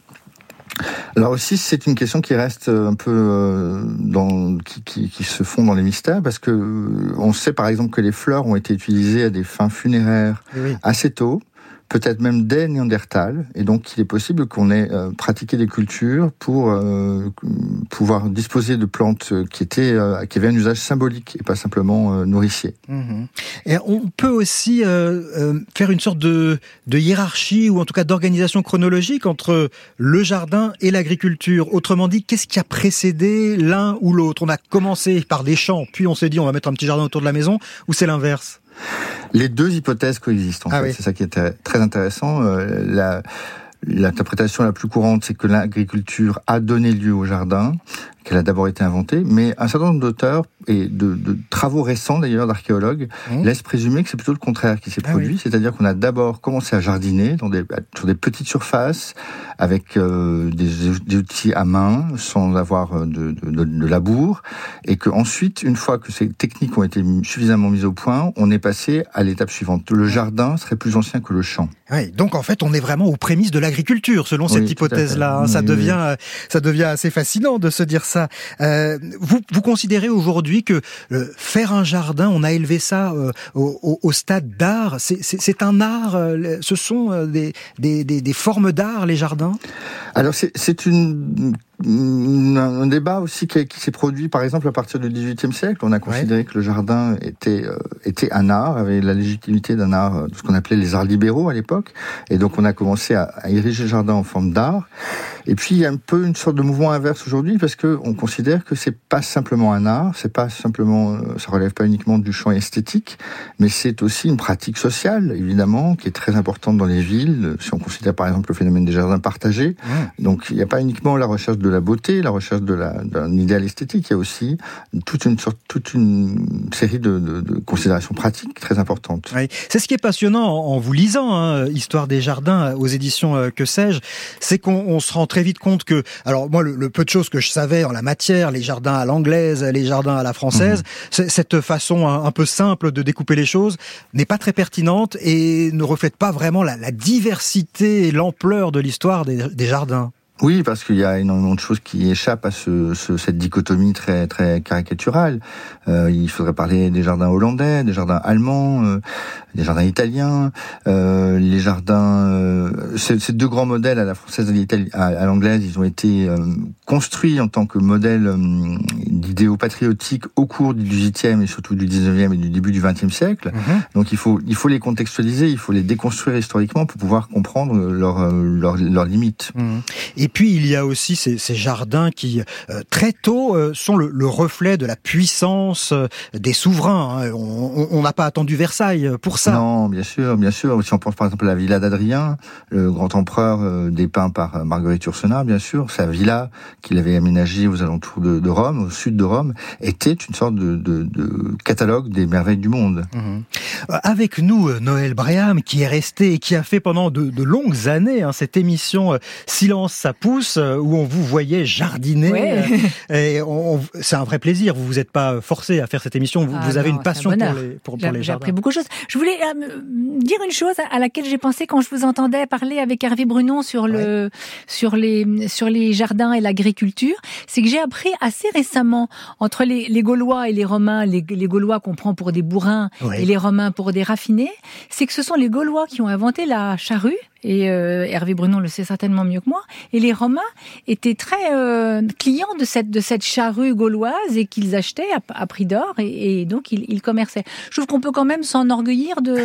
Speaker 11: Alors aussi, c'est une question qui reste un peu euh, dans, qui, qui, qui se fond dans les mystères, parce que euh, on sait par exemple que les fleurs ont été utilisées à des fins funéraires oui. assez tôt, peut-être même dès Néandertal, et donc il est possible qu'on ait euh, pratiqué des cultures pour euh, pouvoir disposer de plantes qui étaient euh, qui avaient un usage symbolique et pas simplement euh, nourricier.
Speaker 5: Mmh. Et on peut aussi euh, euh, faire une sorte de, de hiérarchie ou en tout cas d'organisation chronologique entre le jardin et l'agriculture. Autrement dit, qu'est-ce qui a précédé l'un ou l'autre ? On a commencé par des champs, puis on s'est dit on va mettre un petit jardin autour de la maison, ou c'est l'inverse ?
Speaker 11: Les deux hypothèses coexistent, en
Speaker 5: ah
Speaker 11: fait.
Speaker 5: Oui.
Speaker 11: C'est ça qui est très intéressant. Euh, la, l'interprétation la plus courante, c'est que l'agriculture a donné lieu au jardin, qu'elle a d'abord été inventée, mais un certain nombre d'auteurs, et de, de travaux récents d'ailleurs, d'archéologues, mmh. laissent présumer que c'est plutôt le contraire qui s'est ah produit, oui. c'est-à-dire qu'on a d'abord commencé à jardiner dans des, sur des petites surfaces, avec euh, des, des outils à main, sans avoir de, de, de, de labour, et qu'ensuite, une fois que ces techniques ont été suffisamment mises au point, on est passé à l'étape suivante. Le jardin serait plus ancien que le champ.
Speaker 5: Oui, donc en fait, on est vraiment aux prémices de l'agriculture, selon oui, cette hypothèse-là. Ça oui, devient, oui. ça devient assez fascinant de se dire ça. Euh, vous, vous considérez aujourd'hui que euh, faire un jardin, on a élevé ça euh, au, au stade d'art. C'est, c'est, c'est un art. Euh, ce sont euh, des, des, des, des formes d'art, les jardins.
Speaker 11: Alors c'est, c'est une un, un débat aussi qui, qui s'est produit, par exemple, à partir du dix-huitième siècle. On a considéré ouais. que le jardin était, euh, était un art, avait la légitimité d'un art, de ce qu'on appelait les arts libéraux à l'époque. Et donc, on a commencé à, à ériger le jardin en forme d'art. Et puis, il y a un peu une sorte de mouvement inverse aujourd'hui, parce que on considère que c'est pas simplement un art, c'est pas simplement, ça relève pas uniquement du champ esthétique, mais c'est aussi une pratique sociale, évidemment, qui est très importante dans les villes. Si on considère, par exemple, le phénomène des jardins partagés. Mmh. Donc, il n'y a pas uniquement la recherche de la beauté, la recherche de la, d'un idéal esthétique, il y a aussi toute une sorte, toute une série de, de, de considérations pratiques très importantes.
Speaker 5: Oui. C'est ce qui est passionnant en, en vous lisant, hein, Histoire des jardins aux éditions euh, Que sais-je, c'est qu'on on se rend très vite compte que, alors moi, le, le peu de choses que je savais en la matière, les jardins à l'anglaise, les jardins à la française, mmh. cette façon un, un peu simple de découper les choses n'est pas très pertinente et ne reflète pas vraiment la, la diversité et l'ampleur de l'histoire des, des jardins.
Speaker 11: Oui, parce qu'il y a énormément de choses qui échappent à ce, ce, cette dichotomie très très caricaturale. Euh, il faudrait parler des jardins hollandais, des jardins allemands, euh, des jardins italiens, euh, les jardins. Euh, ces, ces deux grands modèles, à la française et à, à l'anglaise, ils ont été euh, construits en tant que modèles euh, d'idéaux patriotiques au cours du dix-huitième et surtout du dix-neuvième et du début du vingtième siècle. Mmh. Donc il faut il faut les contextualiser, il faut les déconstruire historiquement pour pouvoir comprendre leurs leurs leurs limites.
Speaker 5: Mmh. Et puis il y a aussi ces, ces jardins qui euh, très tôt euh, sont le, le reflet de la puissance euh, des souverains. Hein. On n'a pas attendu Versailles pour ça.
Speaker 11: Non, bien sûr, bien sûr. Si on pense par exemple à la villa d'Adrien, le grand empereur euh, dépeint par Marguerite Yourcenar, bien sûr, sa villa qu'il avait aménagée aux alentours de, de Rome, au sud de Rome, était une sorte de, de, de catalogue des merveilles du monde.
Speaker 5: Mmh. Avec nous, Noël Bréham, qui est resté et qui a fait pendant de, de longues années hein, cette émission euh, Silence ça pousse, où on vous voyait jardiner. Ouais. Et on, on, c'est un vrai plaisir. Vous vous êtes pas forcé à faire cette émission. Vous, ah vous avez non, une passion pour les, pour, pour les jardins.
Speaker 6: J'ai appris beaucoup de choses. Je voulais euh, dire une chose à laquelle j'ai pensé quand je vous entendais parler avec Hervé Brunon sur le, ouais. sur les, sur les jardins et l'agriculture. C'est que j'ai appris assez récemment entre les, les Gaulois et les Romains, les, les Gaulois qu'on prend pour des bourrins ouais. et les Romains pour des raffinés, c'est que ce sont les Gaulois qui ont inventé la charrue. Et euh, Hervé Brunon le sait certainement mieux que moi. Et les Romains étaient très euh, clients de cette de cette charrue gauloise et qu'ils achetaient à, à prix d'or et, et donc ils, ils commerçaient. Je trouve qu'on peut quand même s'enorgueillir de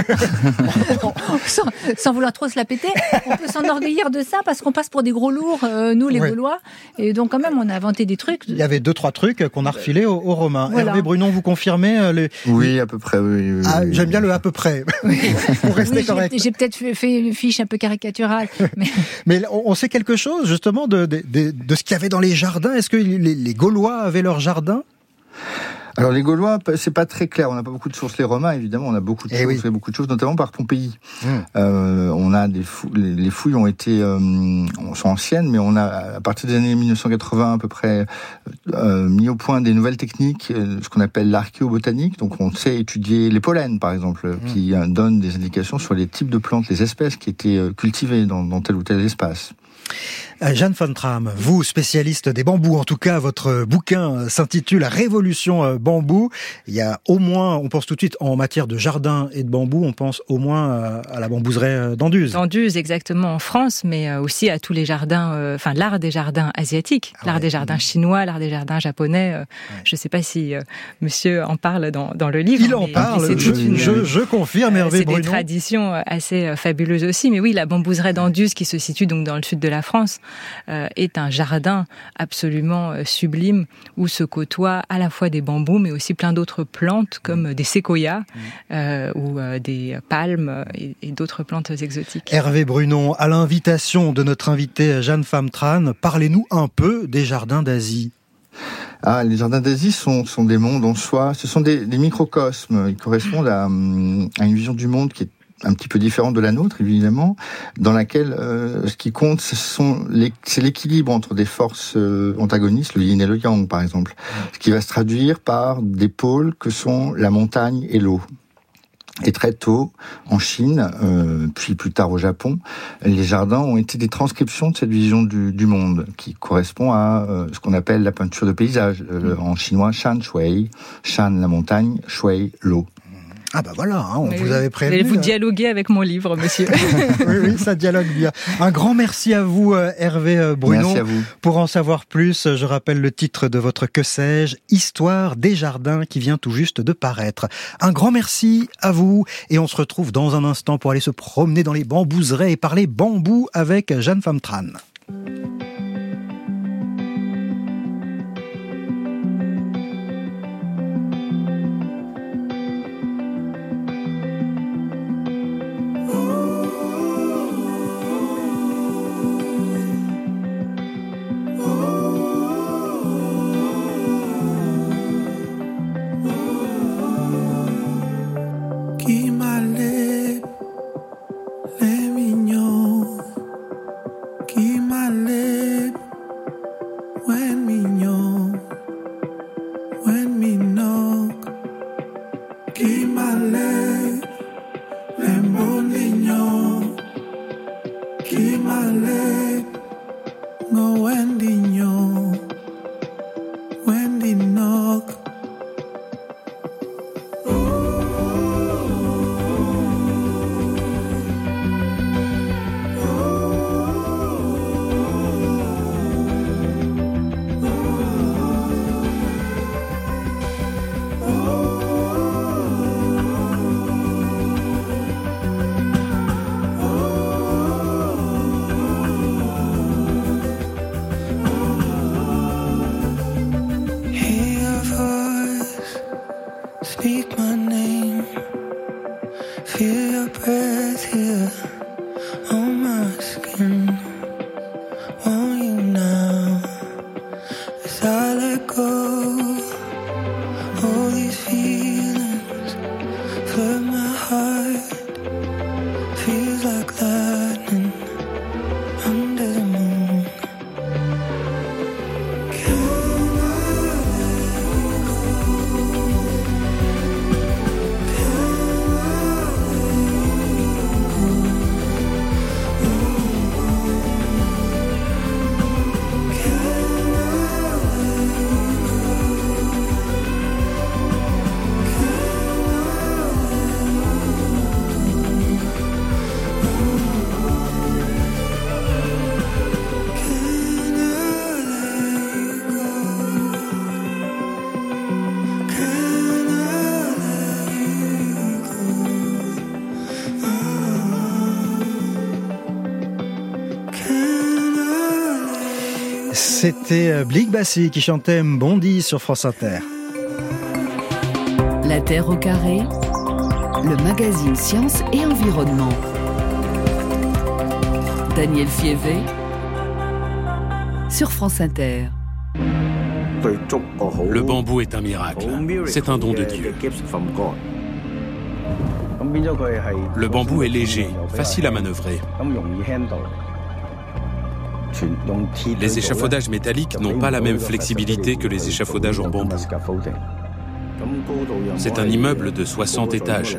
Speaker 6: sans, sans vouloir trop se la péter, on peut s'enorgueillir de ça parce qu'on passe pour des gros lourds, euh, nous les oui. Gaulois. Et donc quand même on a inventé des trucs.
Speaker 5: Il y avait deux trois trucs qu'on a refilés aux, aux Romains. Voilà. Hervé Brunon, vous confirmez les...
Speaker 11: Oui, à peu près. Oui, oui,
Speaker 5: ah,
Speaker 11: oui.
Speaker 5: J'aime bien le à peu près.
Speaker 6: Oui.
Speaker 5: Pour rester
Speaker 6: oui,
Speaker 5: correct.
Speaker 6: J'ai, j'ai peut-être fait, fait une fiche un peu caricaturale. Mais,
Speaker 5: mais on sait quelque chose justement de, de, de, de ce qu'il y avait dans les jardins. Est-ce que les, les Gaulois avaient leurs jardins ?
Speaker 11: Alors les Gaulois, c'est pas très clair. On n'a pas beaucoup de sources. Les Romains, évidemment, on a beaucoup de, eh choses, oui. beaucoup de choses, notamment par Pompéi. Mmh. Euh, on a des fou- les, les fouilles ont été euh, sont anciennes, mais on a à partir des années mille neuf cent quatre-vingts à peu près euh, mis au point des nouvelles techniques, euh, ce qu'on appelle l'archéobotanique. Donc on sait étudier les pollens, par exemple, mmh. qui euh, donnent des indications sur les types de plantes, les espèces qui étaient euh, cultivées dans, dans tel ou tel espace.
Speaker 5: Jeanne von Tramm, vous, spécialiste des bambous, en tout cas, votre bouquin s'intitule Révolution bambou. Il y a au moins, on pense tout de suite en matière de jardin et de bambou, on pense au moins à la bambouseraie d'Anduze.
Speaker 7: D'Anduze, exactement, en France, mais aussi à tous les jardins, euh, enfin l'art des jardins asiatiques, ah l'art ouais. des jardins chinois, l'art des jardins japonais. Euh, ouais. Je ne sais pas si euh, monsieur en parle dans, dans le livre.
Speaker 5: Il en parle, c'est je, une, je, je confirme, Hervé
Speaker 7: C'est
Speaker 5: Brunon.
Speaker 7: des traditions assez fabuleuses aussi, mais oui, la bambouseraie d'Anduze qui se situe donc dans le sud de la France, Euh, est un jardin absolument euh, sublime où se côtoient à la fois des bambous mais aussi plein d'autres plantes comme des séquoias euh, ou euh, des palmes et, et d'autres plantes exotiques.
Speaker 5: Hervé Brunon, à l'invitation de notre invitée Jeanne von Tramm, parlez-nous un peu des jardins d'Asie.
Speaker 11: Ah, les jardins d'Asie sont, sont des mondes en soi, ce sont des, des microcosmes, ils correspondent à, à une vision du monde qui est un petit peu différente de la nôtre, évidemment, dans laquelle euh, ce qui compte, ce sont les, c'est l'équilibre entre des forces euh, antagonistes, le yin et le yang, par exemple, ce qui va se traduire par des pôles que sont la montagne et l'eau. Et très tôt, en Chine, euh, puis plus tard au Japon, les jardins ont été des transcriptions de cette vision du, du monde, qui correspond à euh, ce qu'on appelle la peinture de paysage. Euh, en chinois, shan shui, shan la montagne, shui l'eau.
Speaker 5: Ah bah voilà, hein, on
Speaker 7: oui,
Speaker 5: vous
Speaker 7: oui.
Speaker 5: avait prévenu.
Speaker 7: Et vous dialoguez avec mon livre, monsieur.
Speaker 5: oui, oui, ça dialogue bien. Un grand merci à vous, Hervé Brunon.
Speaker 11: Merci à vous.
Speaker 5: Pour en savoir plus, je rappelle le titre de votre Que sais-je, Histoire des jardins, qui vient tout juste de paraître. Un grand merci à vous, et on se retrouve dans un instant pour aller se promener dans les bambouseraies et parler bambou avec Jeanne Famtran. C'était Blick Bassi qui chantait Mbondi sur France Inter.
Speaker 1: La Terre au carré, le magazine Sciences et Environnement. Daniel Fievé sur France Inter.
Speaker 12: Le bambou est un miracle. C'est un don de Dieu. Le bambou est léger, facile à manœuvrer. Les échafaudages métalliques n'ont pas la même flexibilité que les échafaudages en bambou. C'est un immeuble de soixante étages.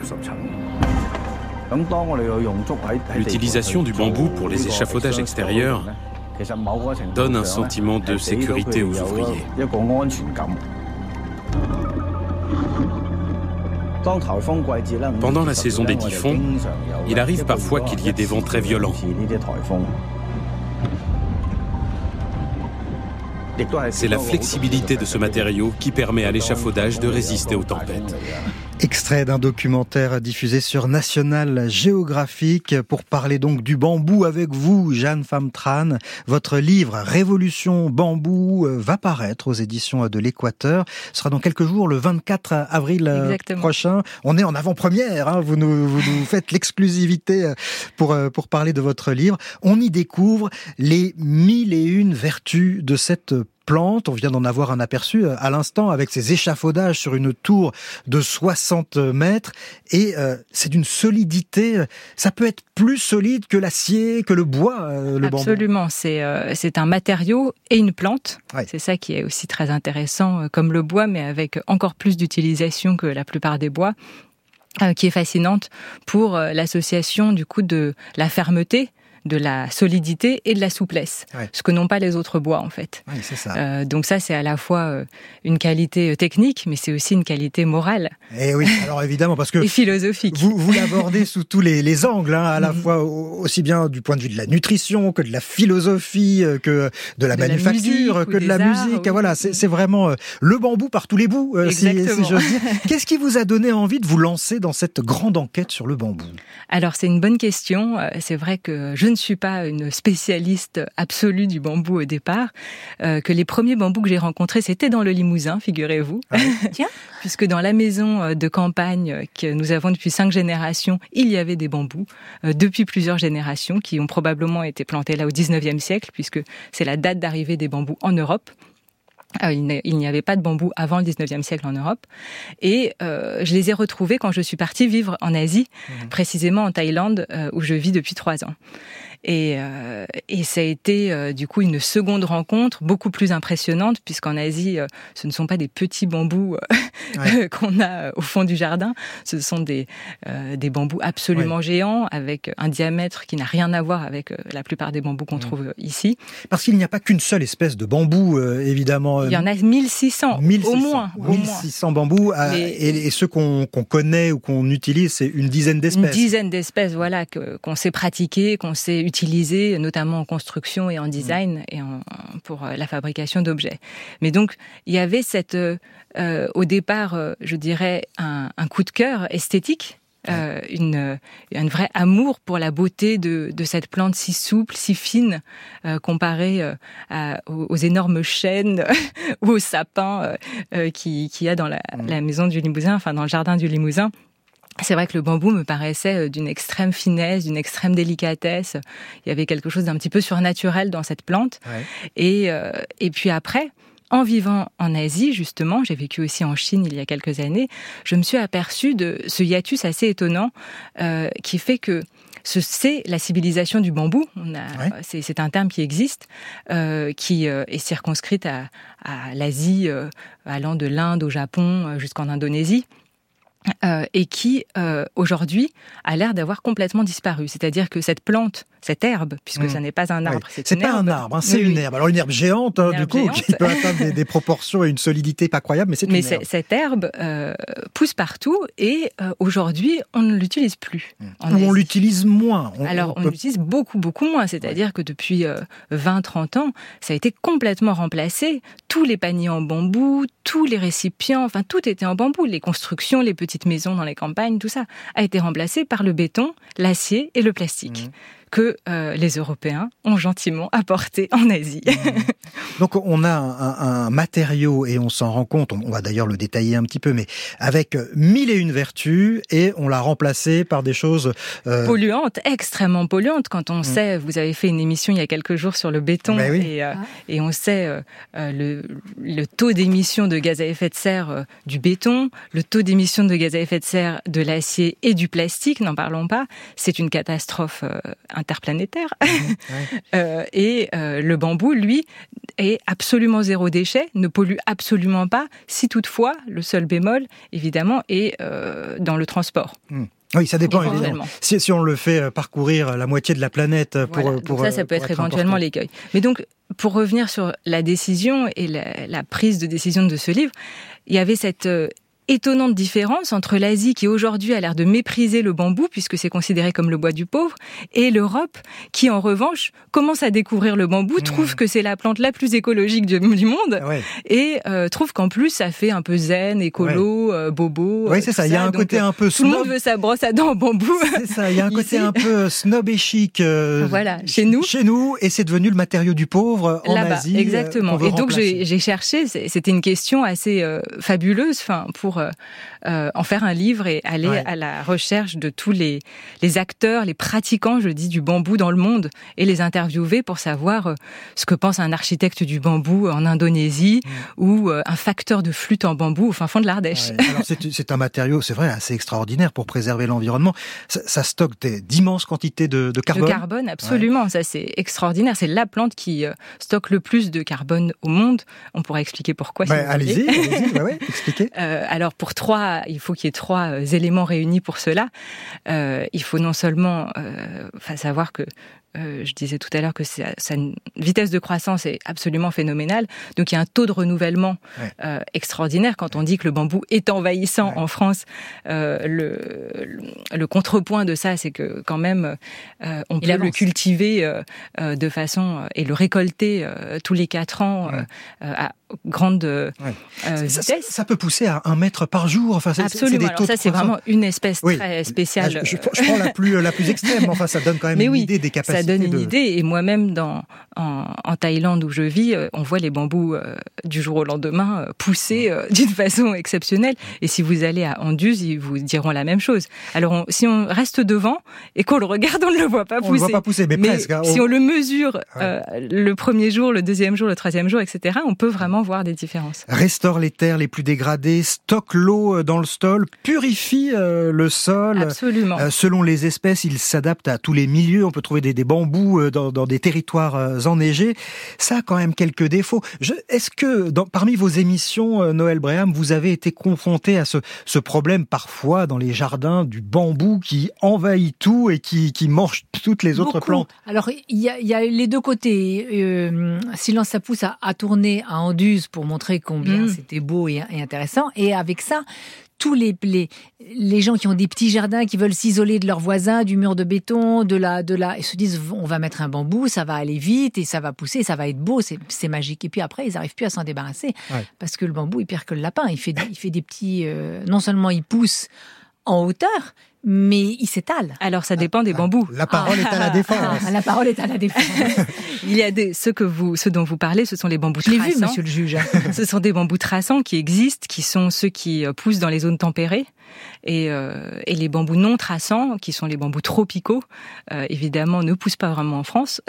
Speaker 12: L'utilisation du bambou pour les échafaudages extérieurs donne un sentiment de sécurité aux ouvriers. Pendant la saison des typhons, il arrive parfois qu'il y ait des vents très violents. C'est la flexibilité de ce matériau qui permet à l'échafaudage de résister aux tempêtes.
Speaker 5: Extrait d'un documentaire diffusé sur National Geographic pour parler donc du bambou avec vous, Jeanne Famtran. Votre livre Révolution Bambou va paraître aux éditions de l'Équateur. Ce sera dans quelques jours, le vingt-quatre avril Exactement. Prochain. On est en avant-première, hein. vous, nous, vous nous faites l'exclusivité pour, pour parler de votre livre. On y découvre les mille et une vertus de cette plante. On vient d'en avoir un aperçu à l'instant avec ses échafaudages sur une tour de soixante mètres et euh, c'est d'une solidité, ça peut être plus solide que l'acier, que le bois, euh, le bambou.
Speaker 7: Absolument, c'est, euh, c'est un matériau et une plante. Ouais. C'est ça qui est aussi très intéressant, comme le bois, mais avec encore plus d'utilisation que la plupart des bois, euh, qui est fascinante pour euh, l'association du coup de la fermeté de la solidité et de la souplesse, ouais. ce que n'ont pas les autres bois en fait.
Speaker 5: Oui, c'est ça.
Speaker 7: Euh, donc ça, c'est à la fois euh, une qualité technique, mais c'est aussi une qualité morale.
Speaker 5: Et oui, alors évidemment, parce que
Speaker 7: et philosophique.
Speaker 5: Vous, vous l'abordez sous tous les, les angles, hein, à la mmh. fois aussi bien du point de vue de la nutrition que de la philosophie, que de la de manufacture,
Speaker 7: la
Speaker 5: que de la
Speaker 7: arts,
Speaker 5: musique.
Speaker 7: Oui.
Speaker 5: Voilà, c'est, c'est vraiment le bambou par tous les bouts, euh, si, si j'ose dire. Qu'est-ce qui vous a donné envie de vous lancer dans cette grande enquête sur le bambou ?
Speaker 7: Alors, c'est une bonne question. C'est vrai que je ne suis pas une spécialiste absolue du bambou au départ, euh, que les premiers bambous que j'ai rencontrés, c'était dans le Limousin, figurez-vous. Ah oui. Tiens. Puisque dans la maison de campagne que nous avons depuis cinq générations, il y avait des bambous, euh, depuis plusieurs générations, qui ont probablement été plantés là au dix-neuvième siècle, puisque c'est la date d'arrivée des bambous en Europe. Euh, il n'y avait pas de bambou avant le dix-neuvième siècle en Europe. Et euh, je les ai retrouvés quand je suis partie vivre en Asie, mmh. précisément en Thaïlande, euh, où je vis depuis trois ans. Et, euh, et ça a été euh, du coup une seconde rencontre beaucoup plus impressionnante, puisqu'en Asie, euh, ce ne sont pas des petits bambous euh, ouais. qu'on a au fond du jardin, ce sont des, euh, des bambous absolument ouais. géants, avec un diamètre qui n'a rien à voir avec euh, la plupart des bambous qu'on mmh. trouve ici.
Speaker 5: Parce qu'il n'y a pas qu'une seule espèce de bambou, euh, évidemment.
Speaker 7: Il y en a mille six cents, mille six cents au moins.
Speaker 5: mille six cents bambous, Les... et, et ceux qu'on, qu'on connaît ou qu'on utilise, c'est une dizaine d'espèces.
Speaker 7: Une dizaine d'espèces, voilà, que, qu'on sait pratiquer, qu'on sait utilisé notamment en construction et en design mmh. et en, pour la fabrication d'objets. Mais donc, il y avait cette, euh, au départ, euh, je dirais, un, un coup de cœur esthétique, euh, une, un vrai amour pour la beauté de, de cette plante si souple, si fine, euh, comparée euh, à, aux, aux énormes chênes ou aux sapins euh, qu'il qui y a dans la, mmh. la maison du Limousin, enfin dans le jardin du Limousin. C'est vrai que le bambou me paraissait d'une extrême finesse, d'une extrême délicatesse. Il y avait quelque chose d'un petit peu surnaturel dans cette plante. Ouais. Et, euh, et puis après, en vivant en Asie, justement, j'ai vécu aussi en Chine il y a quelques années, je me suis aperçue de ce hiatus assez étonnant euh, qui fait que ce, c'est la civilisation du bambou. On a, ouais. c'est, c'est un terme qui existe, euh, qui euh, est circonscrite à, à l'Asie, euh, allant de l'Inde au Japon jusqu'en Indonésie. Euh, et qui, euh, aujourd'hui, a l'air d'avoir complètement disparu. C'est-à-dire que cette plante, cette herbe, puisque mmh. ça n'est pas un arbre,
Speaker 5: oui.
Speaker 7: c'est,
Speaker 5: c'est
Speaker 7: une
Speaker 5: pas
Speaker 7: herbe.
Speaker 5: un arbre, hein, c'est oui, une herbe. Alors une herbe géante, hein, une du herbe coup, géante. Qui peut atteindre des, des proportions et une solidité pas croyable, mais c'est
Speaker 7: mais
Speaker 5: une
Speaker 7: c'est,
Speaker 5: herbe.
Speaker 7: Cette herbe euh, pousse partout et euh, aujourd'hui, on ne l'utilise plus.
Speaker 5: Mmh. Ou on l'utilise moins.
Speaker 7: On, Alors, on, on peut... l'utilise beaucoup, beaucoup moins. C'est-à-dire ouais. que depuis euh, vingt trente ans, ça a été complètement remplacé. Tous les paniers en bambou, tous les récipients, enfin, tout était en bambou. Les constructions, les petites maisons dans les campagnes, tout ça a été remplacé par le béton, l'acier et le plastique. Mmh. que euh, les Européens ont gentiment apporté en Asie.
Speaker 5: Donc on a un, un matériau, et on s'en rend compte, on va d'ailleurs le détailler un petit peu, mais avec mille et une vertus, et on l'a remplacé par des choses...
Speaker 7: Euh... polluantes, extrêmement polluantes. Quand on mmh. sait, vous avez fait une émission il y a quelques jours sur le béton,
Speaker 5: ben oui.
Speaker 7: et, euh, ah. et on sait euh, le, le taux d'émission de gaz à effet de serre euh, du béton, le taux d'émission de gaz à effet de serre de l'acier et du plastique, n'en parlons pas, c'est une catastrophe euh, interplanétaire. Mmh, ouais. euh, et euh, le bambou, lui, est absolument zéro déchet, ne pollue absolument pas, si toutefois, le seul bémol, évidemment, est euh, dans le transport.
Speaker 5: Mmh. Oui, ça dépend évidemment. Si, si on le fait parcourir la moitié de la planète pour...
Speaker 7: Voilà.
Speaker 5: pour
Speaker 7: donc ça, ça peut
Speaker 5: être,
Speaker 7: être éventuellement
Speaker 5: important.
Speaker 7: L'écueil. Mais donc, pour revenir sur la décision et la, la prise de décision de ce livre, il y avait cette... Euh, étonnante différence entre l'Asie qui aujourd'hui a l'air de mépriser le bambou puisque c'est considéré comme le bois du pauvre et l'Europe qui en revanche commence à découvrir le bambou, mmh. trouve que c'est la plante la plus écologique du, du monde ouais. et euh, trouve qu'en plus ça fait un peu zen, écolo, ouais. euh, bobo.
Speaker 5: Oui, c'est ça, il y a un
Speaker 7: donc,
Speaker 5: côté un peu
Speaker 7: tout
Speaker 5: snob.
Speaker 7: Tout le monde veut sa brosse à dents en bambou.
Speaker 5: C'est ça, il y a un côté un peu snob et chic. Euh,
Speaker 7: voilà, chez nous.
Speaker 5: Chez nous, et c'est devenu le matériau du pauvre en
Speaker 7: Là-bas,
Speaker 5: Asie.
Speaker 7: Exactement.
Speaker 5: Euh,
Speaker 7: et donc j'ai, j'ai cherché, c'était une question assez euh, fabuleuse, enfin pour euh, Euh, en faire un livre et aller ouais. à la recherche de tous les, les acteurs, les pratiquants, je dis, du bambou dans le monde et les interviewer pour savoir euh, ce que pense un architecte du bambou en Indonésie mmh. ou euh, un facteur de flûte en bambou au fin fond de l'Ardèche.
Speaker 5: Ouais. Alors c'est, c'est un matériau, c'est vrai, assez extraordinaire pour préserver l'environnement. Ça, ça stocke des, d'immenses quantités de, de carbone.
Speaker 7: De carbone, absolument. Ouais. Ça, c'est extraordinaire. C'est la plante qui euh, stocke le plus de carbone au monde. On pourra expliquer pourquoi.
Speaker 5: Ouais,
Speaker 7: si vous
Speaker 5: allez-y,
Speaker 7: voulez.
Speaker 5: allez-y, ouais, ouais, expliquez.
Speaker 7: Euh, alors pour trois il faut qu'il y ait trois euh, éléments réunis pour cela. Euh, il faut non seulement euh, savoir que euh, je disais tout à l'heure que sa, sa vitesse de croissance est absolument phénoménale. Donc il y a un taux de renouvellement ouais. euh, extraordinaire. Quand on dit que le bambou est envahissant ouais. en France, euh, le, le, le contrepoint de ça, c'est que quand même, euh, on il peut avance. le cultiver euh, euh, de façon euh, et le récolter euh, tous les quatre ans ouais. euh, à grande euh,
Speaker 5: ouais.
Speaker 7: euh,
Speaker 5: ça,
Speaker 7: vitesse.
Speaker 5: Ça, ça peut pousser à un mètre par jour. Enfin, c'est,
Speaker 7: Absolument.
Speaker 5: C'est des
Speaker 7: Alors
Speaker 5: taux
Speaker 7: ça,
Speaker 5: de
Speaker 7: c'est vraiment une espèce
Speaker 5: oui.
Speaker 7: très spéciale.
Speaker 5: Là, je, je, je prends la plus la plus extrême. Enfin, ça donne quand même
Speaker 7: Mais
Speaker 5: une
Speaker 7: oui,
Speaker 5: idée des capacités.
Speaker 7: Ça donne une
Speaker 5: de...
Speaker 7: idée. Et moi-même, dans en, en Thaïlande où je vis, on voit les bambous euh, du jour au lendemain euh, pousser euh, d'une façon exceptionnelle. Et si vous allez à Anduze, ils vous diront la même chose. Alors, on, si on reste devant et qu'on le regarde, on ne le voit pas
Speaker 5: on
Speaker 7: pousser.
Speaker 5: On ne le voit pas pousser, mais,
Speaker 7: mais
Speaker 5: presque. Hein,
Speaker 7: si
Speaker 5: on...
Speaker 7: on le mesure
Speaker 5: ouais.
Speaker 7: euh, le premier jour, le deuxième jour, le troisième jour, et cetera, on peut vraiment voir des différences.
Speaker 5: Restaure les terres les plus dégradées, stocke l'eau dans le sol, purifie euh, le sol.
Speaker 7: Absolument.
Speaker 5: Euh, selon les espèces, il s'adapte à tous les milieux. On peut trouver des, des bambous dans, dans des territoires euh, enneigés. Ça a quand même quelques défauts. Je, est-ce que dans, parmi vos émissions, euh, Noël Bréham, vous avez été confronté à ce, ce problème parfois dans les jardins du bambou qui envahit tout et qui, qui mange toutes les autres
Speaker 6: Beaucoup.
Speaker 5: plantes?
Speaker 6: Alors, il y a, y a les deux côtés. Euh, Silence ça pousse à, à tourner à Anduze pour montrer combien mmh. c'était beau et, et intéressant. Et avec ça, tous les, les, les gens qui ont des petits jardins, qui veulent s'isoler de leurs voisins, du mur de béton, de la, de la, ils se disent, on va mettre un bambou, ça va aller vite et ça va pousser, ça va être beau, c'est, c'est magique. Et puis après, ils n'arrivent plus à s'en débarrasser ouais. parce que le bambou est pire que le lapin. Il fait, il fait des petits, euh, non seulement il pousse en hauteur, mais il s'étale.
Speaker 7: Alors ça dépend des bambous.
Speaker 5: La parole ah, est à la défense.
Speaker 6: Ah, la parole est à la défense.
Speaker 7: Il y a des ceux que vous, ceux dont vous parlez, ce sont les bambous traçants.
Speaker 6: Je l'ai vu, monsieur le juge.
Speaker 7: Ce sont des bambous traçants qui existent, qui sont ceux qui poussent dans les zones tempérées. Et, euh, et les bambous non traçants, qui sont les bambous tropicaux, euh, évidemment, ne poussent pas vraiment en France.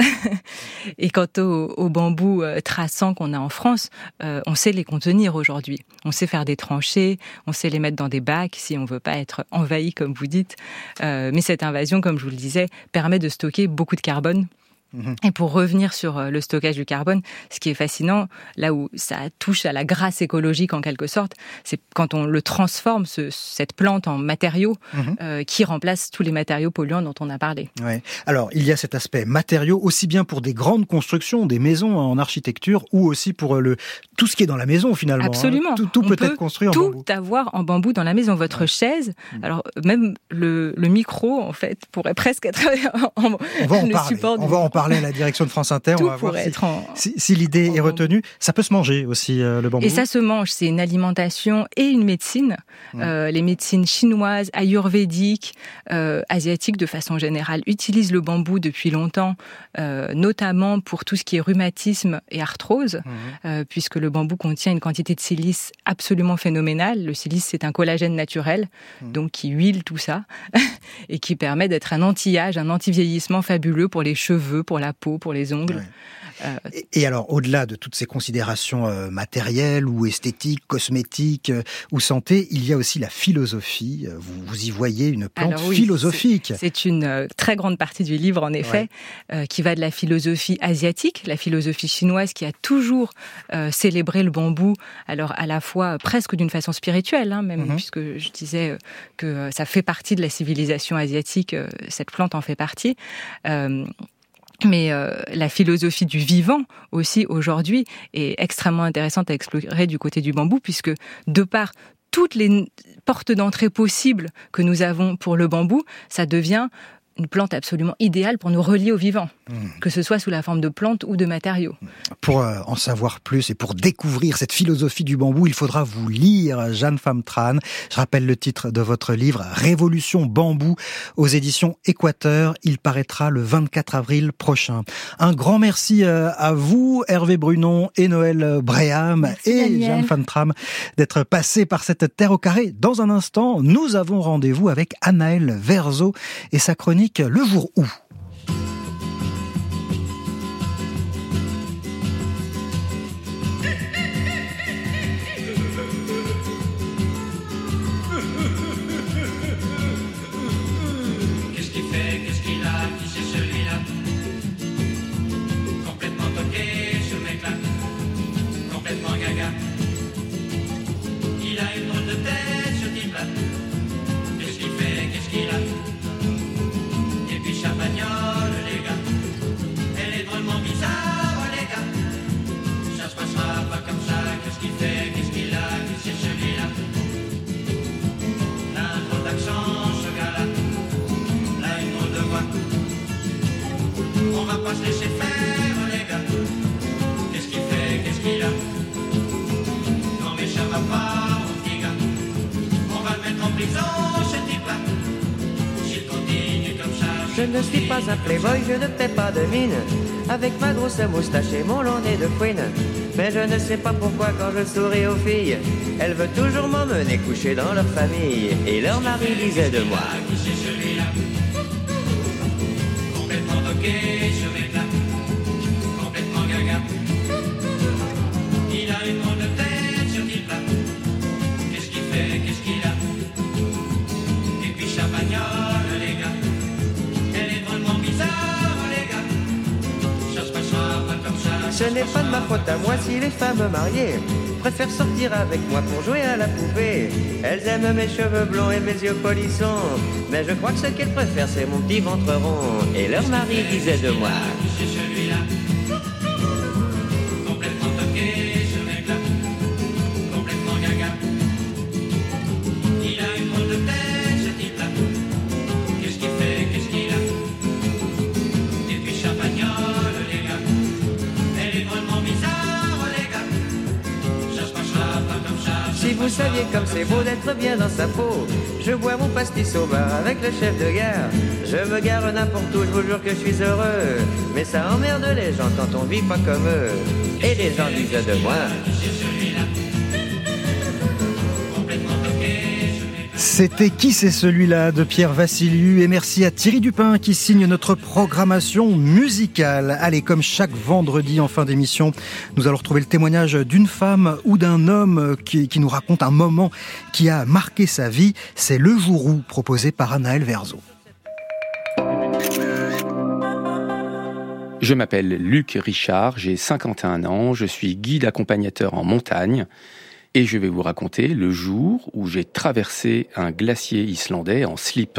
Speaker 7: Et quant aux, aux bambous euh, traçants qu'on a en France, euh, on sait les contenir aujourd'hui. On sait faire des tranchées, on sait les mettre dans des bacs si on veut pas être envahi, comme vous dites. Euh, mais cette invasion, comme je vous le disais, permet de stocker beaucoup de carbone. Et pour revenir sur le stockage du carbone, ce qui est fascinant, là où ça touche à la grâce écologique en quelque sorte, c'est quand on le transforme, ce, cette plante en matériaux mmh. euh, qui remplace tous les matériaux polluants dont on a parlé.
Speaker 5: Ouais. Alors, il y a cet aspect matériaux, aussi bien pour des grandes constructions, des maisons en architecture, ou aussi pour le, tout ce qui est dans la maison finalement.
Speaker 7: Absolument.
Speaker 5: Hein. Tout, tout peut,
Speaker 7: peut
Speaker 5: être construit en
Speaker 7: tout
Speaker 5: bambou.
Speaker 7: Tout avoir en bambou dans la maison. Votre ouais. chaise, mmh. alors même le, le micro, en fait, pourrait presque être en, en
Speaker 5: on va en
Speaker 7: le
Speaker 5: parler.
Speaker 7: support
Speaker 5: on va en parler à la direction de France Inter.
Speaker 7: Tout
Speaker 5: on va voir si,
Speaker 7: en,
Speaker 5: si, si l'idée est retenue. Ça peut se manger aussi, euh, le bambou.
Speaker 7: Et ça se mange. C'est une alimentation et une médecine. Mmh. Euh, les médecines chinoises, ayurvédiques, euh, asiatiques de façon générale utilisent le bambou depuis longtemps, euh, notamment pour tout ce qui est rhumatisme et arthrose, mmh. euh, puisque le bambou contient une quantité de silice absolument phénoménale. Le silice, c'est un collagène naturel, mmh. donc qui huile tout ça et qui permet d'être un anti-âge, un anti-vieillissement fabuleux pour les cheveux, pour la peau, pour les ongles.
Speaker 5: Ouais. Euh... Et, et alors, au-delà de toutes ces considérations euh, matérielles ou esthétiques, cosmétiques euh, ou santé, il y a aussi la philosophie. Vous, vous y voyez une plante
Speaker 7: alors, oui,
Speaker 5: philosophique.
Speaker 7: C'est, c'est une euh, très grande partie du livre, en effet, ouais. euh, qui va de la philosophie asiatique, la philosophie chinoise qui a toujours euh, célébré le bambou, alors à la fois presque d'une façon spirituelle, hein, même mm-hmm. puisque je disais euh, que euh, ça fait partie de la civilisation asiatique, euh, cette plante en fait partie. Euh, Mais euh, la philosophie du vivant aussi aujourd'hui est extrêmement intéressante à explorer du côté du bambou, puisque de par toutes les portes d'entrée possibles que nous avons pour le bambou, ça devient une plante absolument idéale pour nous relier au vivant, mmh. que ce soit sous la forme de plantes ou de matériaux.
Speaker 5: Pour euh, en savoir plus et pour découvrir cette philosophie du bambou, il faudra vous lire, Jeanne Pham Tran. Je rappelle le titre de votre livre, Révolution bambou, aux éditions Équateur. Il paraîtra le vingt-quatre avril prochain. Un grand merci euh, à vous, Hervé Brunon et Noël Bréham merci, et Daniel. Jeanne Pham Tran d'être passés par cette terre au carré. Dans un instant, nous avons rendez-vous avec Anaëlle Verzo et sa chronique Le jour où.
Speaker 13: Qu'est-ce qu'il fait, qu'est-ce qu'il a, qui c'est celui-là? Complètement toqué ce mec-là, complètement gaga. Il a une drôle de tête ce type-là. Qu'est-ce qu'il fait, qu'est-ce qu'il a? Champagnol. On va pas se laisser faire, les gars. Qu'est-ce qu'il fait, qu'est-ce qu'il a? Non mais ça va pas, mon petit gars. On va le mettre en prison, ce type-là. S'il continue comme ça.
Speaker 14: Je ne suis pas un playboy, je ne fais pas de mine. Avec ma grosse moustache et mon long nez de fouine. Mais je ne sais pas pourquoi quand je souris aux filles, elles veulent toujours m'emmener coucher dans leur famille. Et leur mari disait de moi:
Speaker 13: qui c'est celui-là? Complètement toqué, ce mec-là. Complètement gaga. Il a une drôle de tête, ce type-là. Qu'est-ce qu'il fait, qu'est-ce qu'il a? Et puis sa bagnole, les gars. Elle est drôlement bizarre, les gars. Ça se passera pas comme ça.
Speaker 14: Ce n'est pas de ma faute à moi si les femmes mariées préfèrent sortir avec moi pour jouer à la poupée. Elles aiment mes cheveux blonds et mes yeux polissons, mais je crois que ce qu'elles préfèrent c'est mon petit ventre rond. Et leur mari disait de moi:
Speaker 13: c'est celui-là. Complètement toqué, ce mec-là. Complètement gaga. Il a une drôle de tête, ce type-là. Qu'est-ce qu'il fait, qu'est-ce qu'il a? Et puis sa bagnole, les gars. Elle est drôlement bizarre, les gars. Ça se passera pas comme ça.
Speaker 14: Si vous saviez comme c'est beau d'être bien dans sa peau. Je bois mon pastis au bar avec le chef de gare. Je me gare n'importe où, je vous jure que je suis heureux. Mais ça emmerde les gens quand on vit pas comme eux. Et les gens disent de moi:
Speaker 5: C'était Qui c'est celui-là de Pierre Vassiliou, et merci à Thierry Dupin qui signe notre programmation musicale. Allez, comme chaque vendredi en fin d'émission, nous allons retrouver le témoignage d'une femme ou d'un homme qui, qui nous raconte un moment qui a marqué sa vie. C'est Le Jour où, proposé par Anaël Verzo.
Speaker 15: Je m'appelle Luc Richard, j'ai cinquante et un ans, je suis guide accompagnateur en montagne. Et je vais vous raconter le jour où j'ai traversé un glacier islandais en slip.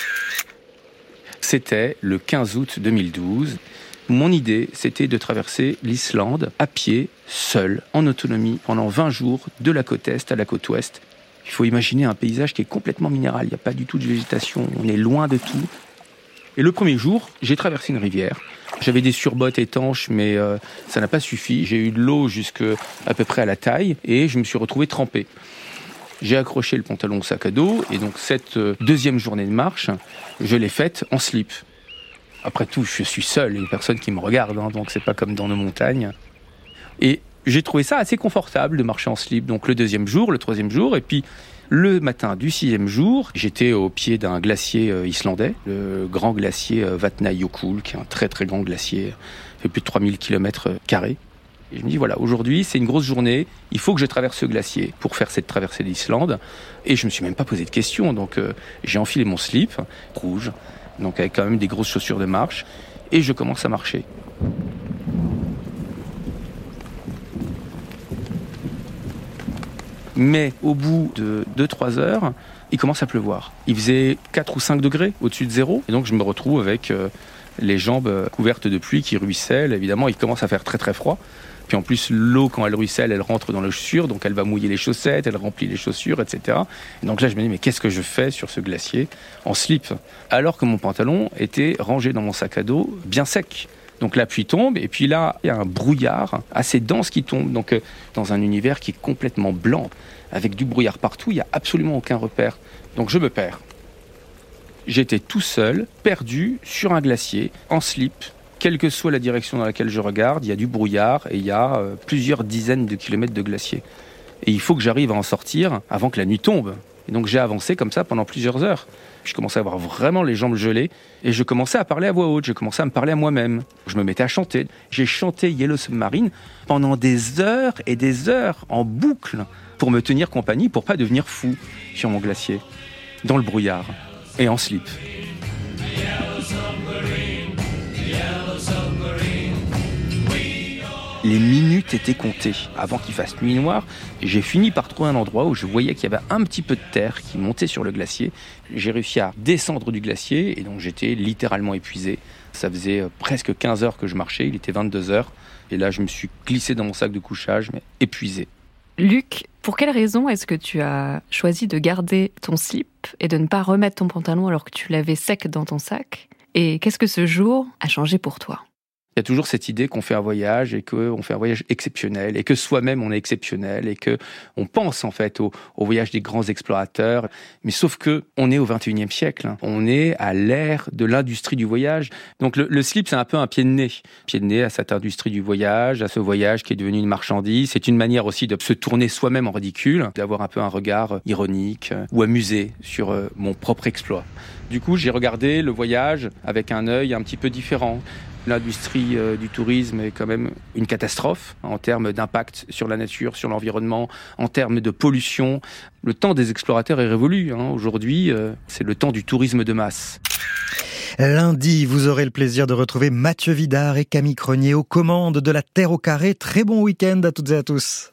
Speaker 15: C'était le quinze août deux mille douze. Mon idée, c'était de traverser l'Islande à pied, seul, en autonomie, pendant vingt jours, de la côte est à la côte ouest. Il faut imaginer un paysage qui est complètement minéral, il n'y a pas du tout de végétation, on est loin de tout. Et le premier jour, j'ai traversé une rivière. J'avais des surbottes étanches, mais euh, ça n'a pas suffi. J'ai eu de l'eau jusqu'à à peu près à la taille et je me suis retrouvé trempé. J'ai accroché le pantalon au sac à dos et donc cette euh, deuxième journée de marche, je l'ai faite en slip. Après tout, je suis seul, il y a une personne qui me regarde, hein, donc c'est pas comme dans nos montagnes. Et j'ai trouvé ça assez confortable de marcher en slip. Donc le deuxième jour, le troisième jour, et puis le matin du sixième jour, j'étais au pied d'un glacier islandais, le grand glacier Vatnajökull, qui est un très très grand glacier, fait plus de trois mille kilomètres carrés. Et je me dis voilà, aujourd'hui c'est une grosse journée, il faut que je traverse ce glacier pour faire cette traversée d'Islande. Et je me suis même pas posé de questions, donc euh, j'ai enfilé mon slip rouge, donc avec quand même des grosses chaussures de marche, et je commence à marcher. Mais au bout de deux trois heures, il commence à pleuvoir. Il faisait quatre ou cinq degrés au-dessus de zéro. Et donc je me retrouve avec euh, les jambes couvertes de pluie qui ruissellent. Évidemment, il commence à faire très très froid. Puis en plus, l'eau, quand elle ruisselle, elle rentre dans les chaussures. Donc elle va mouiller les chaussettes, elle remplit les chaussures, et cetera. Et donc là, je me dis, mais qu'est-ce que je fais sur ce glacier en slip? Alors que mon pantalon était rangé dans mon sac à dos, bien sec. Donc la pluie tombe, et puis là, il y a un brouillard assez dense qui tombe, donc euh, dans un univers qui est complètement blanc, avec du brouillard partout, il n'y a absolument aucun repère. Donc je me perds. J'étais tout seul, perdu, sur un glacier, en slip. Quelle que soit la direction dans laquelle je regarde, il y a du brouillard, et il y a euh, plusieurs dizaines de kilomètres de glacier. Et il faut que j'arrive à en sortir avant que la nuit tombe. Et donc j'ai avancé comme ça pendant plusieurs heures. Je commençais à avoir vraiment les jambes gelées et je commençais à parler à voix haute, je commençais à me parler à moi-même. Je me mettais à chanter. J'ai chanté Yellow Submarine pendant des heures et des heures en boucle pour me tenir compagnie, pour pas devenir fou sur mon glacier, dans le brouillard et en slip. Les minutes étaient comptées. Avant qu'il fasse nuit noire, j'ai fini par trouver un endroit où je voyais qu'il y avait un petit peu de terre qui montait sur le glacier. J'ai réussi à descendre du glacier et donc j'étais littéralement épuisé. Ça faisait presque quinze heures que je marchais, il était vingt-deux heures. Et là, je me suis glissé dans mon sac de couchage, mais épuisé.
Speaker 16: Luc, pour quelle raison est-ce que tu as choisi de garder ton slip et de ne pas remettre ton pantalon alors que tu l'avais sec dans ton sac? Et qu'est-ce que ce jour a changé pour toi?
Speaker 15: Il y a toujours cette idée qu'on fait un voyage et qu'on fait un voyage exceptionnel et que soi-même on est exceptionnel et que on pense en fait au, au voyage des grands explorateurs. Mais sauf que on est au vingt et unième siècle. Hein. On est à l'ère de l'industrie du voyage. Donc le, le slip, c'est un peu un pied de nez. Pied de nez à cette industrie du voyage, à ce voyage qui est devenu une marchandise. C'est une manière aussi de se tourner soi-même en ridicule, d'avoir un peu un regard ironique ou amusé sur mon propre exploit. Du coup, j'ai regardé le voyage avec un œil un petit peu différent. L'industrie euh, du tourisme est quand même une catastrophe en termes d'impact sur la nature, sur l'environnement, en termes de pollution. Le temps des explorateurs est révolu. Hein. Aujourd'hui, euh, c'est le temps du tourisme de masse.
Speaker 5: Lundi, vous aurez le plaisir de retrouver Mathieu Vidard et Camille Cronier aux commandes de La Terre au carré. Très bon week-end à toutes et à tous.